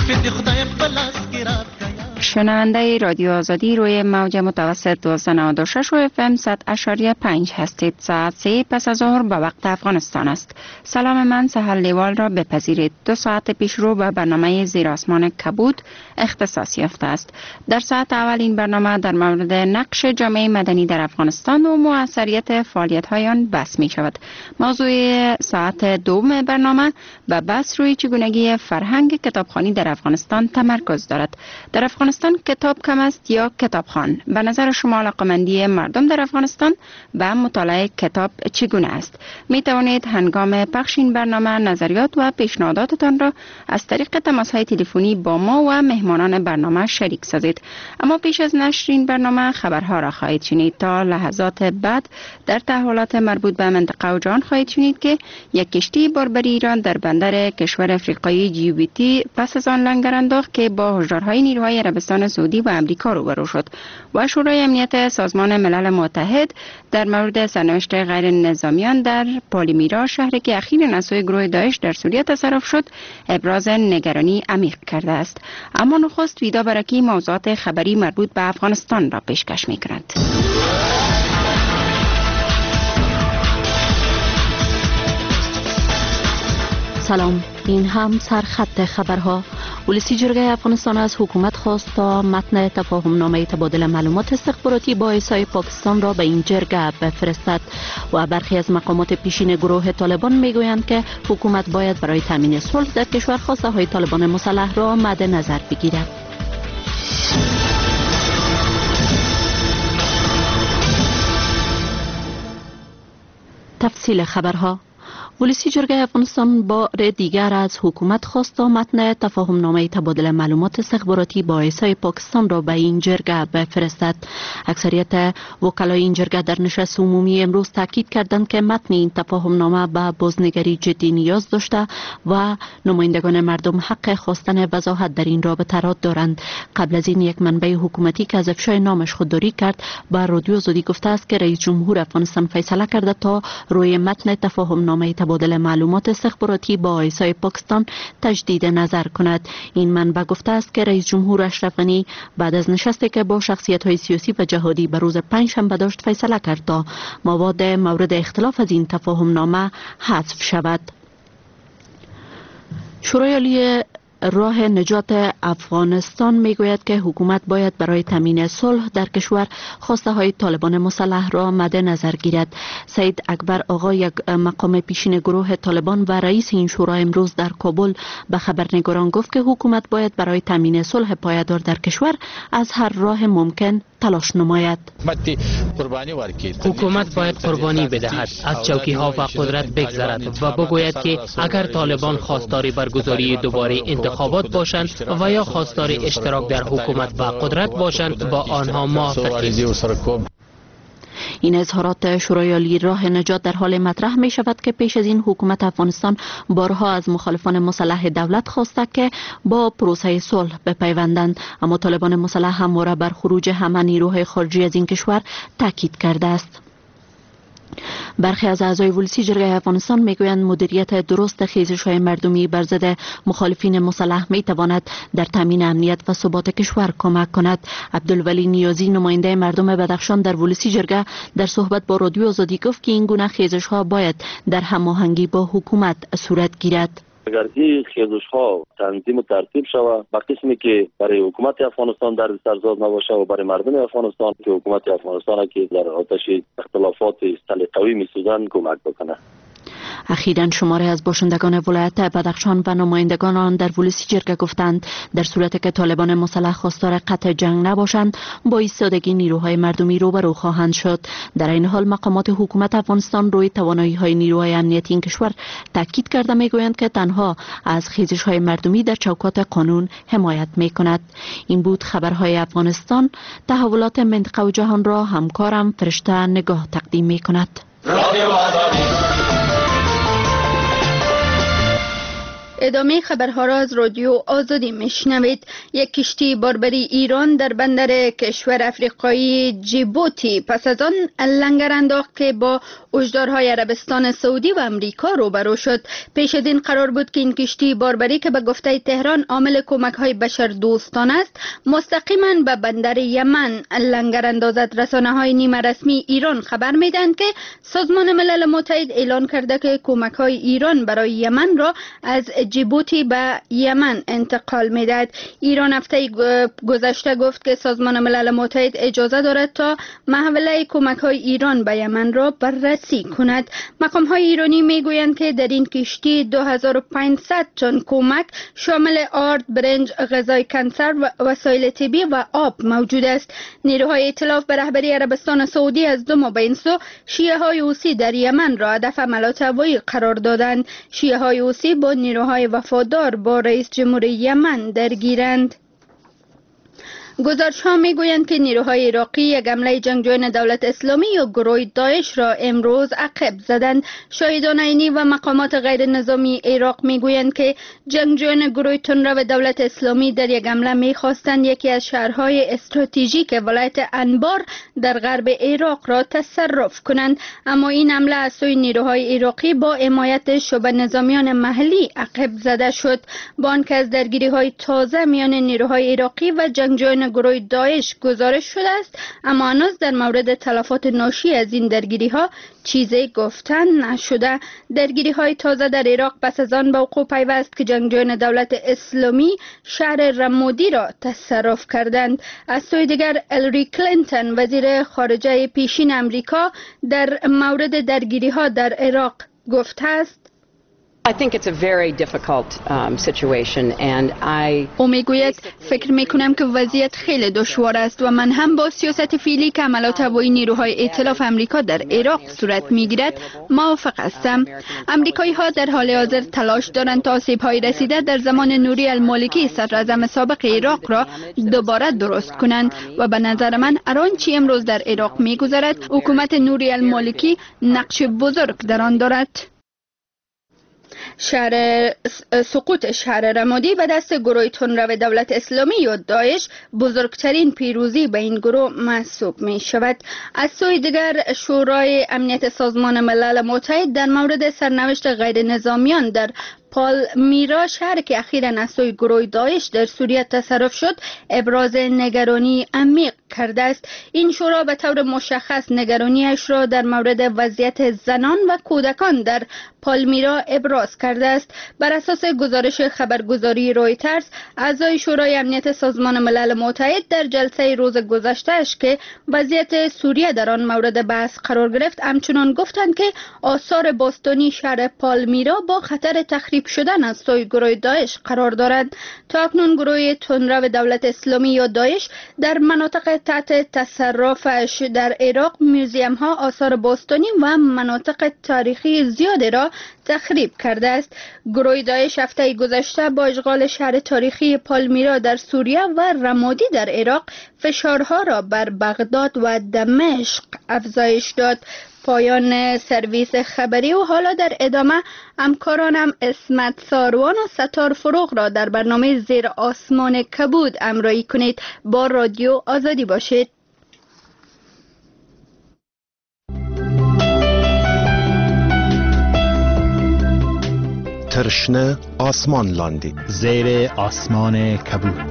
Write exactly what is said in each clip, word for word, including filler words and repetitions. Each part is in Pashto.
شنونده رادیو آزادی روی موج متوسط دویست و نود و شش و اف ام صد اشاری پنج هستید. ساعت سه پس از ظهر به وقت افغانستان است. سلام، من سهل لیوال را بپذیرید. دو ساعت پیش رو به برنامه زیر آسمان کبود اختصاص یافته است. در ساعت اول این برنامه در مورد نقش جامعه مدنی در افغانستان و موثریت فعالیت های آن بحث می شود. موضوع ساعت دوم برنامه به بحث روی چگونگی فرهنگ کتابخوانی در افغانستان تمرکز دارد. در افغانستان کتاب کم است یا کتابخوان؟ به نظر شما علاقه‌مندی مردم در افغانستان به مطالعه کتاب چگونه است؟ می توانید هنگام پخش این برنامه نظریات و پیشنهاداتتان را از طریق تماس‌های تلفنی با ما و مهمانان برنامه شریک سازید. اما پیش از نشر این برنامه خبرها را خواهید شنید. تا لحظات بعد در تحولات مربوط به منطقه و جهان خواهید شنید که یک کشتی باربری ایران در بندر کشور افریقایی جیبوتی پس از آن لنگر انداخت که با هشدارهای نیروهای عربستان سعودی و امریکا روبرو شد و شورای امنیت سازمان ملل متحد در مورد سرنوشت غیر نظامیان در پالیمیرا، شهری که اخیراً از سوی گروه داعش در سوریه تصرف شد، ابراز نگرانی عمیق کرده است. اما نخست ویدا برکی موضوعات خبری مربوط به افغانستان را پیشکش می‌کند. سلام، این هم سرخط خبرها. ولسی جرگه افغانستان از حکومت خواست تا متن تفاهم نامه تبادل معلومات استخباراتی با ایسای پاکستان را به این جرگه بفرستد و برخی از مقامات پیشین گروه طالبان میگویند که حکومت باید برای تامین صلح در کشور خواسته های طالبان مسلح را مد نظر بگیرد. تفصیل خبرها. ولسی جرگه افغانستان بار دیگر از حکومت خواست تا متن تفاهم نامه تبادل معلومات استخباراتی با ایسای پاکستان را به این جرگه بفرستد. اکثریت وکلای این جرگه در نشست عمومی امروز تاکید کردند که متن این تفاهم نامه به بازنگری جدی نیاز داشته و نمایندگان مردم حق خواستن وضاحت در این رابطه را دارند. قبل از این یک منبع حکومتی که از افشای نامش خودداری کرد به رادیو آزادی گفته است که رئیس جمهور افغانستان فیصله کرده تا روی متن تفاهم نامه تبادل معلومات استخباراتی با ایسای پاکستان تجدید نظر کند. این منبع گفته است که رئیس جمهور اشرف غنی بعد از نشستی که با شخصیت‌های سیاسی و جهادی به روز پنجشنبه داشت فیصله کرد تا مواد مورد اختلاف از این تفاهم نامه حذف شود. شورای عالی راه نجات افغانستان میگوید که حکومت باید برای تامین صلح در کشور خواسته های طالبان مسلح را مد نظر گیرد. سید اکبر آقا، یک مقام پیشین گروه طالبان و رئیس این شورا، امروز در کابل به خبرنگاران گفت که حکومت باید برای تامین صلح پایدار در کشور از هر راه ممکن تلاش نماید. حکومت باید قربانی بدهد، از چوکی ها و قدرت بگذرد و بگوید که اگر طالبان خواستار برگزاری دوباره انتخابات باشند و یا خواستار اشتراک در حکومت و قدرت باشند با آنها موافقیم. این اظهارات شورای عالی راه نجات در حال مطرح می شود که پیش از این حکومت افغانستان بارها از مخالفان مسلح دولت خواسته که با پروسه صلح بپیوندند، اما طالبان مسلح همواره بر خروج همه نیروهای خارجی از این کشور تاکید کرده است. برخی از اعضای ولسی جرگه افغانستان میگویند مدیریت درست خیزش‌های مردمی بر ضد مخالفین مسلح میتواند در تامین امنیت و ثبات کشور کمک کند. عبدالولی نیازی، نماینده مردم بدخشان در ولسی جرگه، در صحبت با رادیو آزادی گفت که این گونه خیزش‌ها باید در هماهنگی با حکومت صورت گیرد. اگر این خیزش ها تنظیم و ترتیب شود با قسمی که برای حکومت افغانستان در سرزاد نباشه و برای مردم افغانستان که حکومت افغانستان که در آتش اختلافات سلیقه‌ای می‌سوزند کمک بکنه. اخیراً شماری از باشندگان ولایت بدخشان و نمایندگان آن در ولسی جرگه گفتند در صورتی که طالبان مسلح خواستار قطع جنگ نباشند با ایستادگی نیروهای مردمی روبرو خواهند شد. در این حال مقامات حکومت افغانستان روی توانایی‌های نیروهای امنیتی این کشور تاکید کرده میگویند که تنها از خیزش‌های مردمی در چوکات قانون حمایت میکند. این بود خبرهای افغانستان. تحولات منطقه و جهان را همکارم فرشته نگاه تقدیم میکند. ادامه خبرها را از رادیو آزادی میشنوید. یک کشتی باربری ایران در بندر کشور افریقایی جیبوتی پس از آن لنگر انداخت که با هشدارهای عربستان سعودی و امریکا روبرو شد. پیش از این قرار بود که این کشتی باربری که به گفته تهران عامل کمک‌های بشردوستانه است مستقیما به بندر یمن لنگر اندازد. رسانه‌های نیمه رسمی ایران خبر میدهند که سازمان ملل متحد اعلان کرده که کمک‌های ایران برای یمن را از جیبوتی به یمن انتقال میدهد. ایران هفته گذشته گفت که سازمان ملل متحد اجازه دارد تا محوله کمک‌های ایران به یمن را بررسی کند. مقام‌های ایرانی میگویند که در این کشتی دو هزار و پانصد تن کمک شامل آرد، برنج، غذای کنسرو، وسایل طبی و آب موجود است. نیروهای ائتلاف به رهبری عربستان سعودی از دو ماه به این سو شیعه‌های حوثی در یمن را هدف حملات هوایی قرار دادند. شیعه‌های حوثی با نیروهای وفادار با رئیس جمهور یمن درگیرند. گزارش ها می گویند که نیروهای عراقی یک حمله جنگجویان دولت اسلامی یا گروه داعش را امروز عقب زدند. شاهدان عینی و مقامات غیر نظامی عراق می گویند که جنگجویان گروه تندرو دولت اسلامی در یک حمله می خواستند یکی از شهرهای استراتژیک ولایت انبار در غرب عراق را تصرف کنند، اما این حمله از سوی نیروهای عراقی با حمایت شبه نظامیان محلی عقب زده شد. با آنکه از درگیری های تازه میان نیروهای عراقی و جنگجویان گروه داعش گزارش شده است، اما هنوز در مورد تلفات ناشی از این درگیری ها چیزی گفتن نشده. درگیری های تازه در عراق پس از آن به وقوع پیوست که جنگجویان دولت اسلامی شهر رمادی را تصرف کردند. از سوی دیگر هیلاری کلینتون وزیر خارجه پیشین امریکا در مورد درگیری ها در عراق گفته است: I think it's a very difficult um, situation and I او میگوید فکر میکنم که وضعیت خیلی دشوار است و من هم با سیاست فعلی که حملات هوایی نیروهای ائتلاف امریکا در عراق صورت میگیرد موافق هستم. امریکایی ها در حال حاضر تلاش دارند تا آسیب های رسیده در زمان نوری المالکی صدراعظم سابق عراق را دوباره درست کنند و به نظر من هر آنچه امروز در عراق میگذرد حکومت نوری المالکی نقش بزرگ در آن دارد. شهر سقوط شهر رمادی به دست گروه تندرو دولت اسلامی یا داعش بزرگترین پیروزی به این گروه محسوب می شود. از سوی دیگر شورای امنیت سازمان ملل متحد در مورد سرنوشت غیر نظامیان در پالمیرا شهر که اخیراً از سوی گروه داعش در سوریه تصرف شد ابراز نگرانی عمیق کرده است. این شورا به طور مشخص نگرانیش را در مورد وضعیت زنان و کودکان در پالمیرا ابراز کرده است. بر اساس گزارش خبرگزاری رویترز، اعضای شورای امنیت سازمان ملل متحد در جلسه روز گذشتهش که وضعیت سوریه در آن مورد بحث قرار گرفت همچنان گفتند که آثار باستانی شهر پالمیرا با خطر تخریب شدن از سوی گروه داعش قرار دارد. تا اکنون گروه تندرو دولت اسلامی یا داعش در مناطق تحت تصرفش در عراق موزیم ها، آثار باستانی و مناطق تاریخی زیادی را تخریب کرده است. گروه داعش هفته گذشته با اشغال شهر تاریخی پالمیرا در سوریه و رمادی در عراق فشارها را بر بغداد و دمشق افزایش داد. پایان سرویس خبری و حالا در ادامه همکارانم اسمت ساروان و ستار فروغ را در برنامه زیر آسمان کبود همراهی کنید. با رادیو آزادی باشید. ترشنه آسمان لاندی زیر آسمان کبود.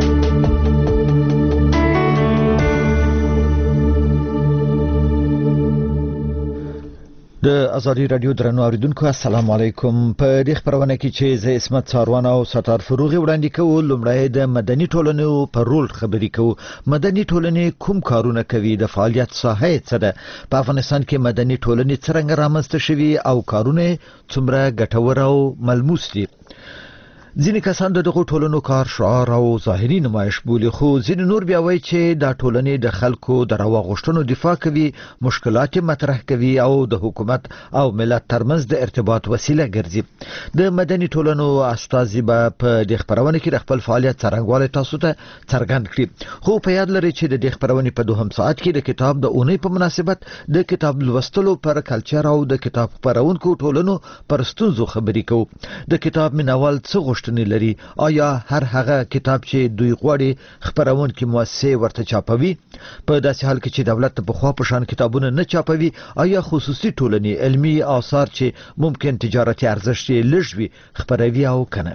د ازادي رادیو درنو اوریدونکو السلام علیکم. په دې خبرونه کې چې زه اسمت ساروان او ستار فروغ وړاندې کوو، لومړی د مدني ټولنو په رول خبرې کوو. مدني ټولنې کوم کارونه کوي، د فعالیت ساحه څه ده، په افغانستان کې مدني ټولنې څنګه رامنځته شوي او کارونه څومره ګټور او ملموس دي. ځینې کسان دغه ټولنو کار شعار او ظاهري نمایش بولي خو ځینې نور بیا وایي چې دا ټولنې د خلکو د روا غوښتنو دفاع کوي مشکلات مطرح کوي او د حکومت او ملت ترمنځ د ارتباط وسیله ګرځي د مدني ټولنو استازي به په د خبرونه کې د خپل فعالیت څرنګوالی تاسو ته څرګند کړي خو په یاد لرئ چې د خبرونه په دوهم ساعت کې د کتاب د اونۍ په مناسبت د کتاب لوستلو پر کلچر او د کتاب خبرونکو ټولنو پر ستونزو خبرې کوو د کتاب مناول څه لري آیا هر هغه کتاب چې دوی غواړي خبرونکو مؤسسه ورته چاپوي په داسې حال کې چې دولت په خوا په شان کتابونه نه چاپوي آیا خصوصي ټولنې علمي آثار چې ممکن تجارتي ارزش لږ وي خبروي او کنه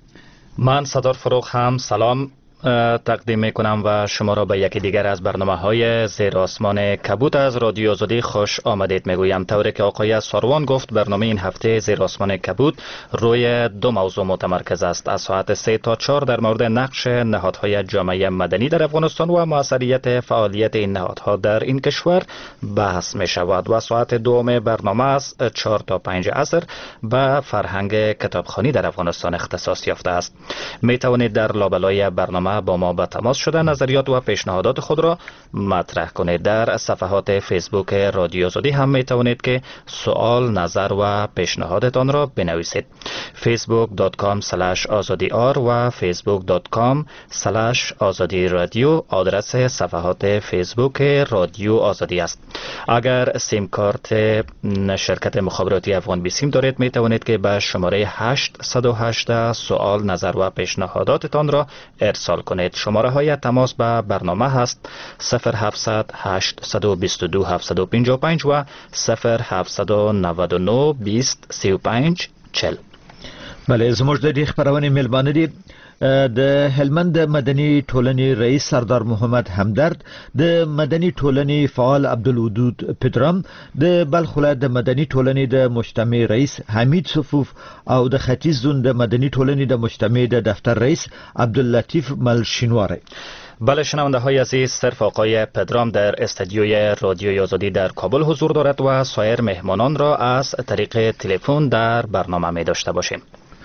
من صدر فروغ هم سلام تقدیم میکنم و شما را به یکی دیگر از برنامه های زیر آسمان کبود از رادیو آزادی خوش آمدید میگویم. طوری که آقای ساروان گفت برنامه این هفته زیر آسمان کبود روی دو موضوع متمرکز است. از ساعت سه تا چهار در مورد نقش نهادهای جامعه مدنی در افغانستان و موثریت فعالیت این نهادها در این کشور بحث می شود و ساعت دوم برنامه از چهار تا پنج عصر به فرهنگ کتابخوانی در افغانستان اختصاص یافته است. می توانید در لابلای برنامه با ما به تماس شده نظریات و پیشنهادات خود را مطرح کنید. در صفحات فیسبوک رادیو آزادی هم می توانید که سوال، نظر و پیشنهادتان را بنویسید. فیسبوک دات کام اسلش آزادی آر و فیسبوک دات کام اسلش آزادی رادیو آدرس صفحات فیسبوک رادیو آزادی است. اگر سیم کارت شرکت مخابراتی افغان بی سیم دارید می توانید که به شماره هشت صفر هشت سوال، نظر و پیشنهاداتتان را ارسال کنید. شماره های تماس به برنامه هست صفر هفتصد هشتصد و بیست و دو هفتصد و پنجاه و پنج و صفر هفتصد و نود و نه بیست سی و پنج چهل. بله زموږ د دې خبرونه ملبانه دي د هلمند مدني ټولنې رئیس سردار محمد همدرد د مدني ټولنې فعال عبدالودود پدرام د بلخ ولایت د مدني ټولنې د مجتمع رئیس حمید صفوف او د ختیځ زون د مدني ټولنې د مجتمع د دفتر رئیس عبداللطیف ملشینواره. بله شنونده های عزیز، صرف آقای پدرام در استودیوی رادیوی آزادی در کابل حضور دارد و سایر مهمانان را از طریق تلفن در برنامه می داشته باشیم.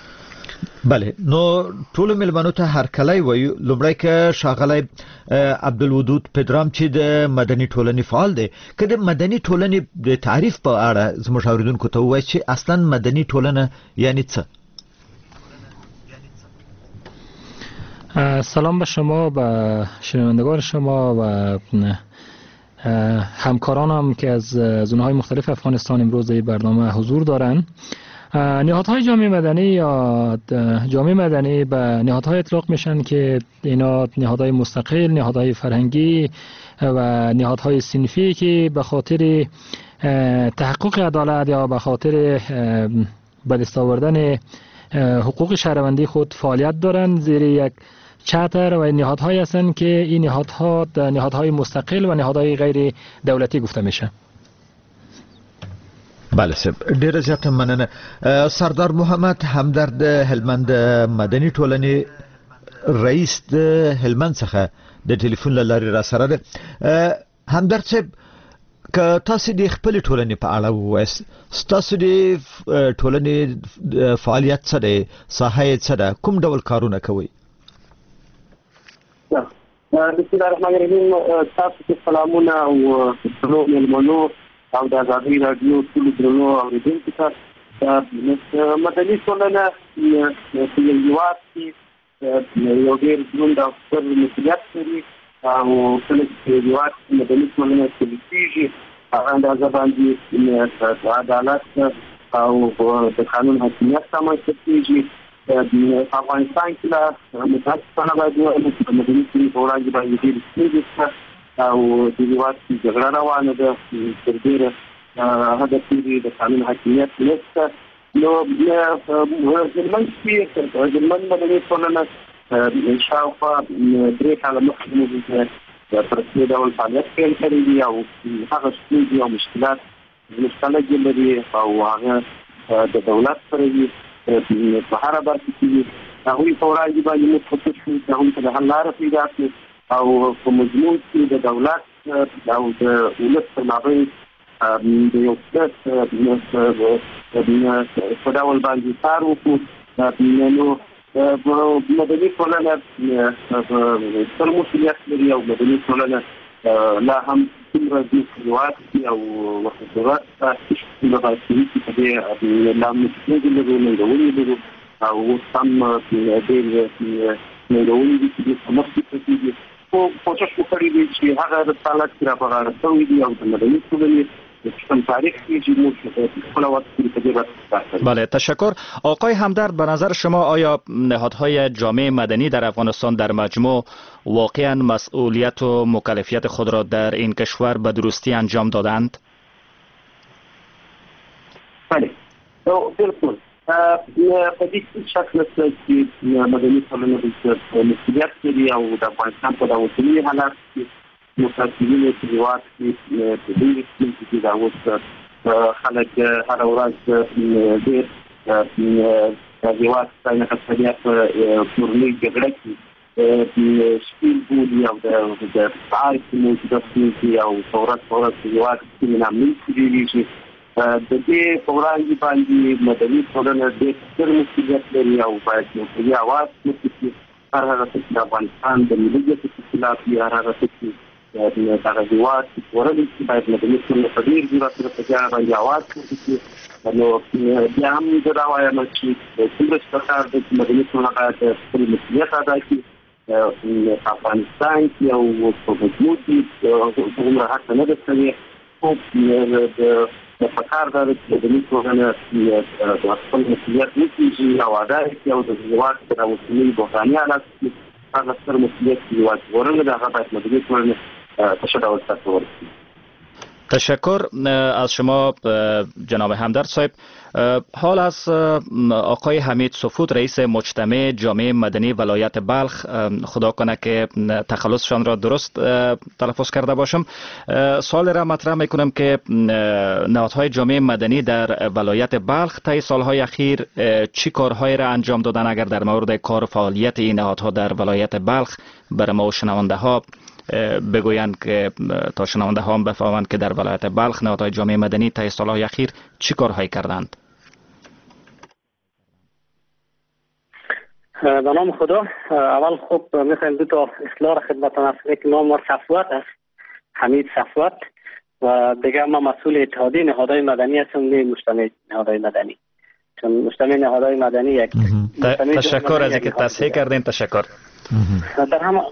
بله نو ټول ملمنو ته هر کله وي لومړی کې شاغلی عبدالودود پدرام چې د مدني ټولنې فعال دی که د مدني ټولنې د تعریف په اړه زموږ اوریدونکو ته ووایي چې اصلا مدني ټولنه یعنی څه؟ سلام به شما، به شنوندگان شما و همکارانم که از زونهای مختلف افغانستان امروز در برنامه حضور دارند. نهادهای جامعه مدنی یا جامعه مدنی به نهادهای اطلاق میشن که اینا نهادهای مستقل، نهادهای فرهنگی و نهادهای صنفی که به خاطر تحقق عدالت یا به خاطر به دست آوردن حقوق شهروندی خود فعالیت دارند زیر یک چتر و نهادهایی هستند که این نهادها نهادهای مستقل و نهادهای غیر دولتی گفته میشه. بله سب ډیره زیاته مننه. سردار محمد همدرد هلمند مدني ټولنې رئیس د هلمند څخه د ټلیفون له لارې را سره ده. همدرد صاحب که تاسو د خپل ټولنې په اړه ووایاست، ستاسو د ټولنې فعالیت څه دی، ساحه څه ده، کوم ډول کارونه کوئ؟ بسم الله الرحمن الرحیم. تاسو ته سلامونه او ټولو مېلمنو او د ازادي رادیو ټول درنو اوریدونکو ته. مدني ټولنه په یو هېواد کې یو ډېر دروند او ستر مسؤلیت لري او کله چې یو هېواد کې مدني ټولنه پلي کېږي هغه اندازه باندې عدالت او د قانون حاکمیت رامنځته کېږي. په افغانستان کې له متاسفانه باید ووایم چې د مدني ټولنې په وړاندې باندې ډېرې ستونزې شته او د هېواد کې جګړه روانه ده، تر ډېره هغه پورې د قانون حاکمیت نشته. نو هلمند کې هلمند مدني ټولنه شاوخوا درې کاله مخکې زموږ په رسمي ډول فعالیت پیل کړی دی او هغه ستونزې او مشکلات زموږ خلک یې لري او هغه د دولت سره وي په هره برخه کې وي. هغوی په وړاندې باندې موږ کوښښ کوو چې هغوی ته د حل لاره پیدا کړو او په مضمون کې د دولت او د ولس په مابین د یو څه په ډول باندې کار وکړو. نو مدني ټولنه ستر مسؤلیت لري او مدني ټولنه لا هم څومره د هیواد او وحدت ته لغاتي چې د لامل څخه د نوولې او سم د نوولې د سمستي کېږي او کوشش وکړي چې هغه د حالت را بغاره شوی دی او د مدني ټولنې بله، تشکر. آقای همدرد، به نظر شما آیا نهادهای جامعه مدنی در افغانستان در مجموع واقعا مسئولیت و مکلفیت خود را در این کشور به درستی انجام دادند؟ بله، بالکل. په دې شک نشته چې مدني ټولنه د مسؤلیت لري او د افغانستان په اوسني حالت کې متأثرین په هیواد کې په دې کې چې دا اوس خلک هر ورځ ډېر د هیواد څخه خپلیا په کورنۍ جګړه کې سپین بولي او د فعال موجوده دي او ثورت ثورت هیواد کې نامي کېږي د دې پروګرام باندې مدني ټولنه د ستر مسؤلیت لري او باید یو ځای आवाज وکړي هر هغه څه چې افغانستان د ملي خلاف یا هر هغه څه چې د هغوی ورته چې باید مدني ټولنه په ډیر ضرورت سره په ځای باندې आवाज وکړي نو بیا هم دا وایم چې څنګه چې کار د مدني ټولنه باید خپل مسؤلیت ادا کړي په افغانستان کې او په مجموع کې څومره حق نه ده او د په کار دا چې د ټولنه د خپل مسؤلیت وکړي او ادا کړي او د هیواد د اوسنۍ بحراني حالت کې هغه ستر مسؤلیت دی چې ورنه د هغه باید مدني ټولنه تشکر ورکړي. تشکر از شما جناب همدرد صاحب. حال از آقای حمید سفود، رئیس مجتمع جامعه مدنی ولایت بلخ، خدا کنه که تخلصشان را درست تلفظ کرده باشم. سوال را مطرح میکنم که نهادهای جامعه مدنی در ولایت بلخ طی سالهای اخیر چی کارهایی را انجام دادن؟ اگر در مورد کار و فعالیت این نهادها در ولایت بلخ برای ما و شنونده ها بگویند که تا شنونده ها هم بفهمند که در ولایت بلخ نهادهای جامعه مدنی طی سالهای اخیر چی کارهایی کردند؟ به نام خدا. اول خب میخوایم دو تا اصلاح خدمتتان ارز کنم که نام ما صفوت است، حمید صفوت، و دیگه ما مسئول اتحادیه نهادهای مدنی هستم، نه مجتمع نهادهای مدنی، چون مجتمع نهادهای مدنی یک تشکر از اینکه تصحیح کردین. تشکر. در هم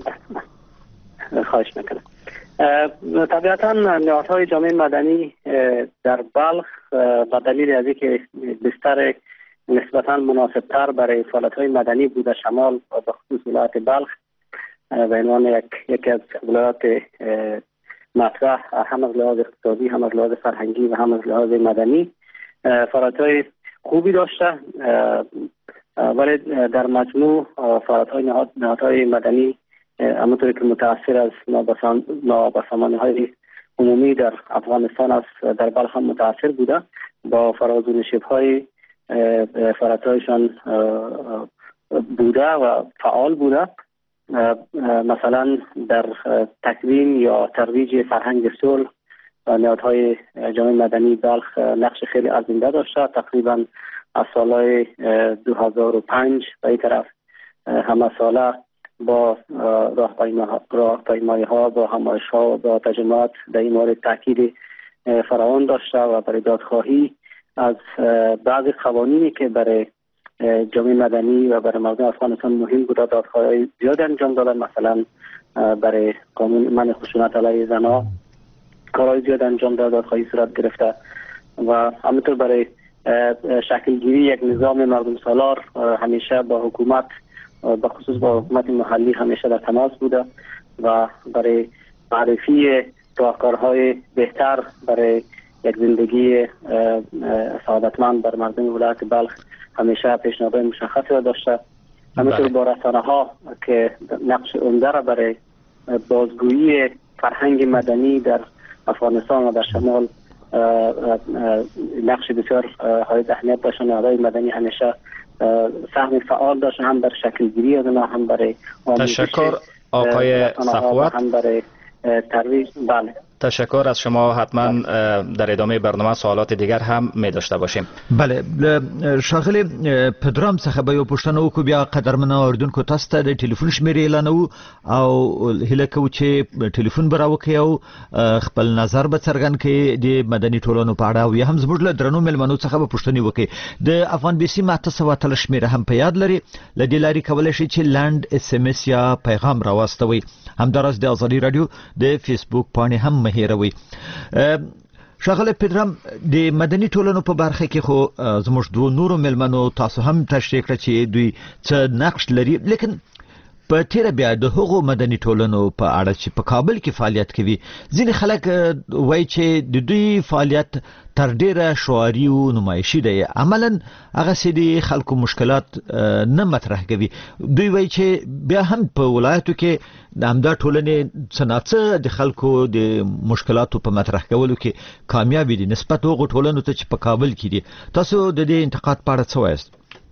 خواهش میکنم. طبیعتا نهادهای جامعه مدنی در بلخ به دلیل از اینکه بستر نسبتا مناسبتر برای فعالیت‌های مدنی بوده شمال و به خصوص ولایت بلخ به عنوان یک یکی از ولایات مطرح، هم از لحاظ اقتصادی، هم از لحاظ فرهنگی و هم از لحاظ مدنی فعالیت‌های خوبی داشته، ولی در مجموع فعالیت‌های نهاد نهادهای مدنی همونطوری که متأثر از نابسامانی‌های عمومی در افغانستان است، در بلخ هم متأثر بوده با فراز و نشیب‌های فعالیت‌هایشان بوده و فعال بوده. مثلا در تکوین یا ترویج فرهنگ صلح نهادهای جامعه مدنی بلخ نقش خیلی ارزنده داشته. تقریبا از سالهای دو هزار و پنج به این طرف همه ساله با راهپیمایی ها، با همایش ها و با تجمعات در این مورد تاکید فراوان داشته و برای دادخواهی از بعضی قوانینی که برای جامعه مدنی و برای مردم افغانستان مهم بود دادخواهی زیاد انجام دادن. مثلا برای قانون منع خشونت علیه زنها کارهای زیاد انجام داد، دادخواهی صورت گرفته و همینطور برای شکلگیری یک نظام مردم سالار همیشه با حکومت، به خصوص با حکومت محلی همیشه در تماس بوده و برای معرفی راهکارهای بهتر برای یک زندگی سعادتمند بر مردم ولایت بلخ همیشه پیشنهادهای مشخصی را داشته. همینطور با رسانه ها که نقش عمده را برای بازگویی فرهنگ مدنی در افغانستان و در شمال نقش بسیار های اهمیت داشتن. نهادهای مدنی همیشه سهم فعال داشتن، هم برای شکلگیری از اونها، هم برای تشکر آقای صفوت، هم برای ترویج. بله تشکر از شما. حتما در ادامه برنامه سوالات دیگر هم می داشته باشیم. بله شاغلی پدرام څخه به یو پوښتنه وکړو، بیا قدرمن اوریدونکو تاسو ته د ټلیفون شمیرې اعلانوو او هیله کوو چې ټلیفون به راوکړئ او خپل نظر به څرګند کړئ د مدني ټولنو په اړه، او یا هم زموږ له درنو مېلمنو څخه به پوښتنې وکړئ. د افغان بي سي اته سوه اتلس شمیره هم په یاد لري، له دې لارې کولی شئ چې لنډ اس ام اس یا پیغام راواستوئ. همداراز د ازادي رادیو د فیسبوک پاڼې هم مه هېروئ. ښاغلی پدرام، د مدني ټولنو په برخه کې خو زموږ دوه نورو مېلمنو تاسو هم تشریح کړه چې دوی څه نقش لري، لیکن په تیره بیا د هغو مدني ټولنو په اړه چې په کابل کې فعالیت کوي، ځینې خلک وایي چې د دوی فعالیت تر ډیره شعاري او نمایشي دی، عملا هغسې د خلکو مشکلات نه مطرح کوي. دوی وایي چې بیا هم په ولایتو کې د همدا ټولنې څه ناڅه د خلکو د مشکلاتو په مطرح کولو کې کامیابي دي نسبت هغو ټولنو ته چې په کابل کې دي. تاسو د دې انتقاد په اړه څه وایاست؟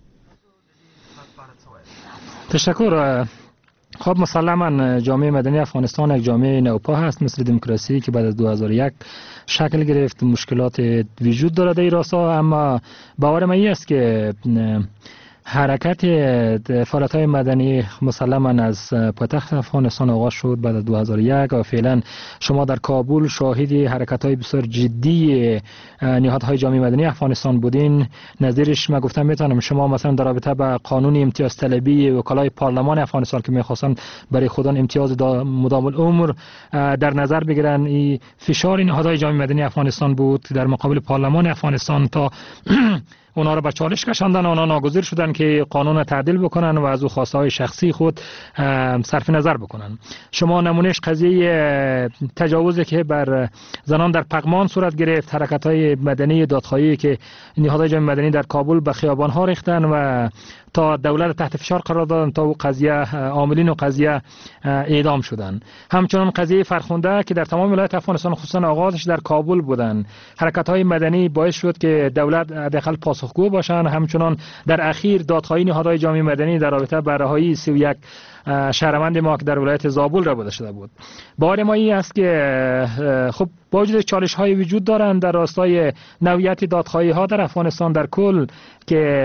تشکر. خب مسلما جامعه مدنی افغانستان یک جامعه نوپا هست مثل دموکراسی که بعد از دو هزار و یک شکل گرفت. مشکلات وجود دارد در این راستا، اما باور من است که حرکت فعالیت‌های مدنی مسلما از پایتخت افغانستان آغاز شد بعد از دو هزار و یک و فعلا شما در کابل شاهد حرکت‌های بسیار جدی نهادهای جامعه مدنی افغانستان بودین. نظیرش من گفتم میتونم شما مثلا در رابطه با قانون امتیاز طلبی وکلای پارلمان افغانستان که میخواستن برای خودان امتیاز مدام العمر در نظر بگیرن، این فشار نهادهای جامعه مدنی افغانستان بود در مقابل پارلمان افغانستان تا اونا رو به چالش کشاندن. اونا ناگزیر شدن که قانون تعدیل بکنن و از او خواسته های شخصی خود صرف نظر بکنن. شما نمونهش قضیه تجاوزی که بر زنان در پغمان صورت گرفت، حرکت های مدنی دادخواهی که نهادهای جامعه مدنی در کابل به خیابان ها ریختن و تا دولت تحت فشار قرار دادن تا قضیه عاملین و قضیه اعدام شدن. همچنان قضیه فرخنده که در تمام ولایت افغانستان خصوصا آغازش در کابل بودن، حرکت های مدنی باعث شد که دولت حداقل پاسخگو باشن. همچنان در اخیر دادخواهی نهادهای جامعه مدنی در رابطه با رهایی سی و یک شهروند ما که در ولایت زابل را بوده شده بود. بار ما این است که خب با وجود چالش های وجود دارند در راستای نوعیت دادخواهی ها در افغانستان در کل که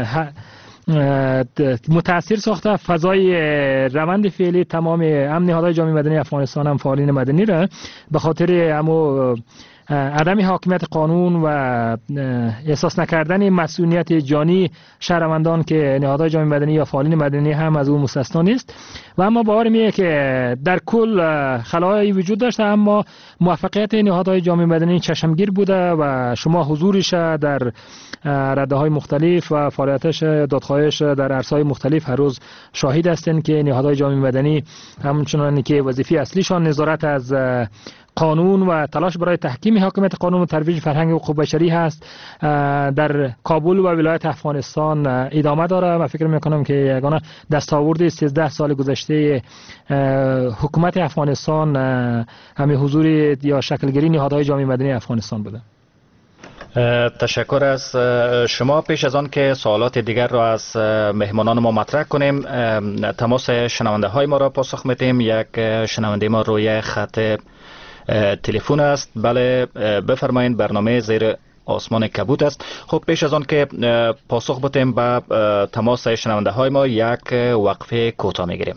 متاثر ساخته فضای روند فعلی تمام هم نهادهای جامعه مدنی افغانستان هم فعالین مدنی را به خاطر امو عدم حاکمیت قانون و احساس نکردن مسئولیت جانی شهروندان که نهادهای جامعه مدنی یا فعالین مدنی هم از اون مستثنا نیست. و اما باور میه که در کل خلایی وجود داشته، اما موفقیت نهادهای جامعه مدنی چشمگیر بوده و شما حضورش در رده های مختلف و فعالیتش دادخواهش در عرصه‌های مختلف هر روز شاهد هستند که نهادهای جامعه مدنی همچنان که وظیفه اصلیشان نظارت از قانون و تلاش برای تحکیم حاکمیت قانون و ترویج فرهنگ حقوق بشری هست در کابل و ولایت افغانستان ادامه داره. من فکر میکنم که یگانه دستاورد سیزده سال گذشته حکومت افغانستان همین حضور یا شکلگیری نهادهای جامعه مدنی افغانستان بوده. تشکر از شما. پیش از آن که سوالات دیگر را از مهمانان ما مطرح کنیم، تماس شنونده های ما را پاسخ میدیم. یک شنونده ما روی خط تلفن است. بله بفرمایید، برنامه زیر آسمان کبوت است. خب پیش از آن که پاسخ بدیم به تماس شنونده های ما، یک وقفه کوتاه میگیریم.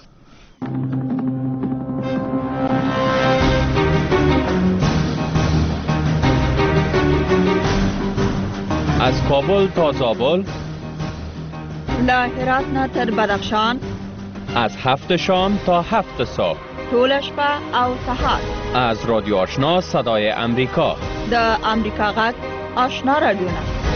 از کابل تا زابل، له هرات نه تر بدخشان، از هفت شام تا هفت صبح، ټول شپه او سهار، از رادیو آشنا صدای امریکا، د امریکا غږ آشنا رادیو.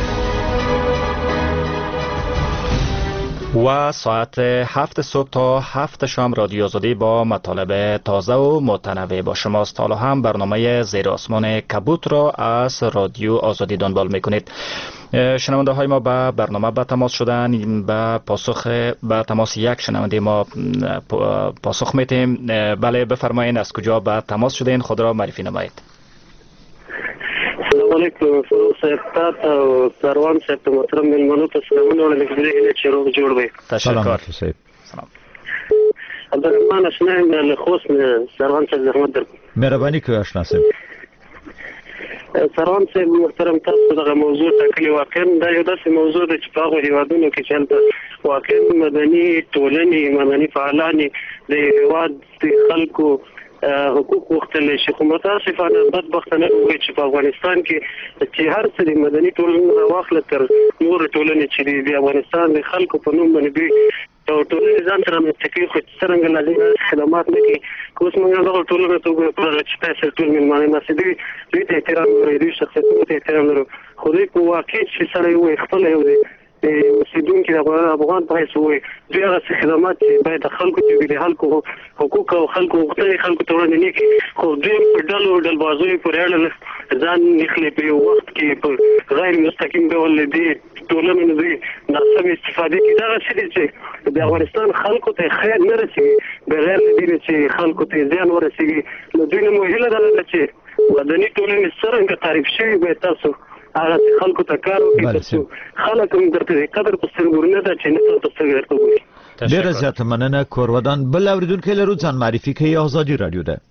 و ساعت هفت صبح تا هفت شام رادیو آزادی با مطالب تازه و متنوع با شماست. حالا هم برنامه زیر آسمان کبوت را از رادیو آزادی دنبال میکنید. شنونده های ما به برنامه به تماس شدن. به پاسخ به تماس یک شنونده ما پاسخ میتیم. بله بفرمایید، از کجا به تماس شدین؟ خود را معرفی نمایید. السلام علیکم فروغ صاحب، تاسو او سروان صاحب ته محترم مېلمنو ته سلامونه وړاندې کوم چې روغ جوړ وي. تشکر. سلام. عبدالرحمن اشنایم له خوست سروان صاحب زحمت در مهرباني کوي آشنا صاحب. سروان صاحب محترم تاسو دغه موضوع ټاکلې واقعا دا یو داسې موضوع ده چې په هغو هېوادونو کې چې هلته واقعا مدني ټولنې مدني فعالانې د هېواد د خلکو حقوق وختلی شي، خو متاسفانه بدبختانه وایي چې په افغانستان کې چې هر څه د مدني ټولنې راواخله تر نورې ټولنې چې د افغانستان د خلکو په نوم باندې دوی او ټولنې ځان ته رامنځته کوي، خو څرنګه لازم خدمات نه کوي. که اوس موږ دغه ټولنه ته وګورو چې تاسو ټول مېلمانه ناست دي، دوی ته احترام لرو، دوی شخصیتونو ته احترام لرو، خو دوی په واقع چې سړی وایي خپله یو دی اوسېدونکي د افغان په حیث وایي دوی هغه څه خدمات چې باید د خلکو ته وي، د خلکو حقوق او خلکو غوښتنې خلکو ته وړاندې نه کړي، خو دوی په ډلو ډلبازیو پورې اړه ځان نښلي په یو وخت کې په غیر مستقیم ډول له دې ټولنې نه دوی ناسمې استفادې کوي. دغه څه دي چې د افغانستان خلکو ته خیر نه رسېږي، بغیر له دې نه چې خلکو ته زیان ورسېږي. نو دوی نه مو هیله دا ده چې مدني ټولنې څرنګه تعریف شوي باید تاسو هغه خلکو ته کار وکړي، ترڅو خلک هم درته د قدر په سترګو نه ده چې نه په سترګو درته وګوري. ډېره زیاته مننه. کورودان بل اورېدونکی لرو، ځان معرفي کوي. آزادي رادیو ده.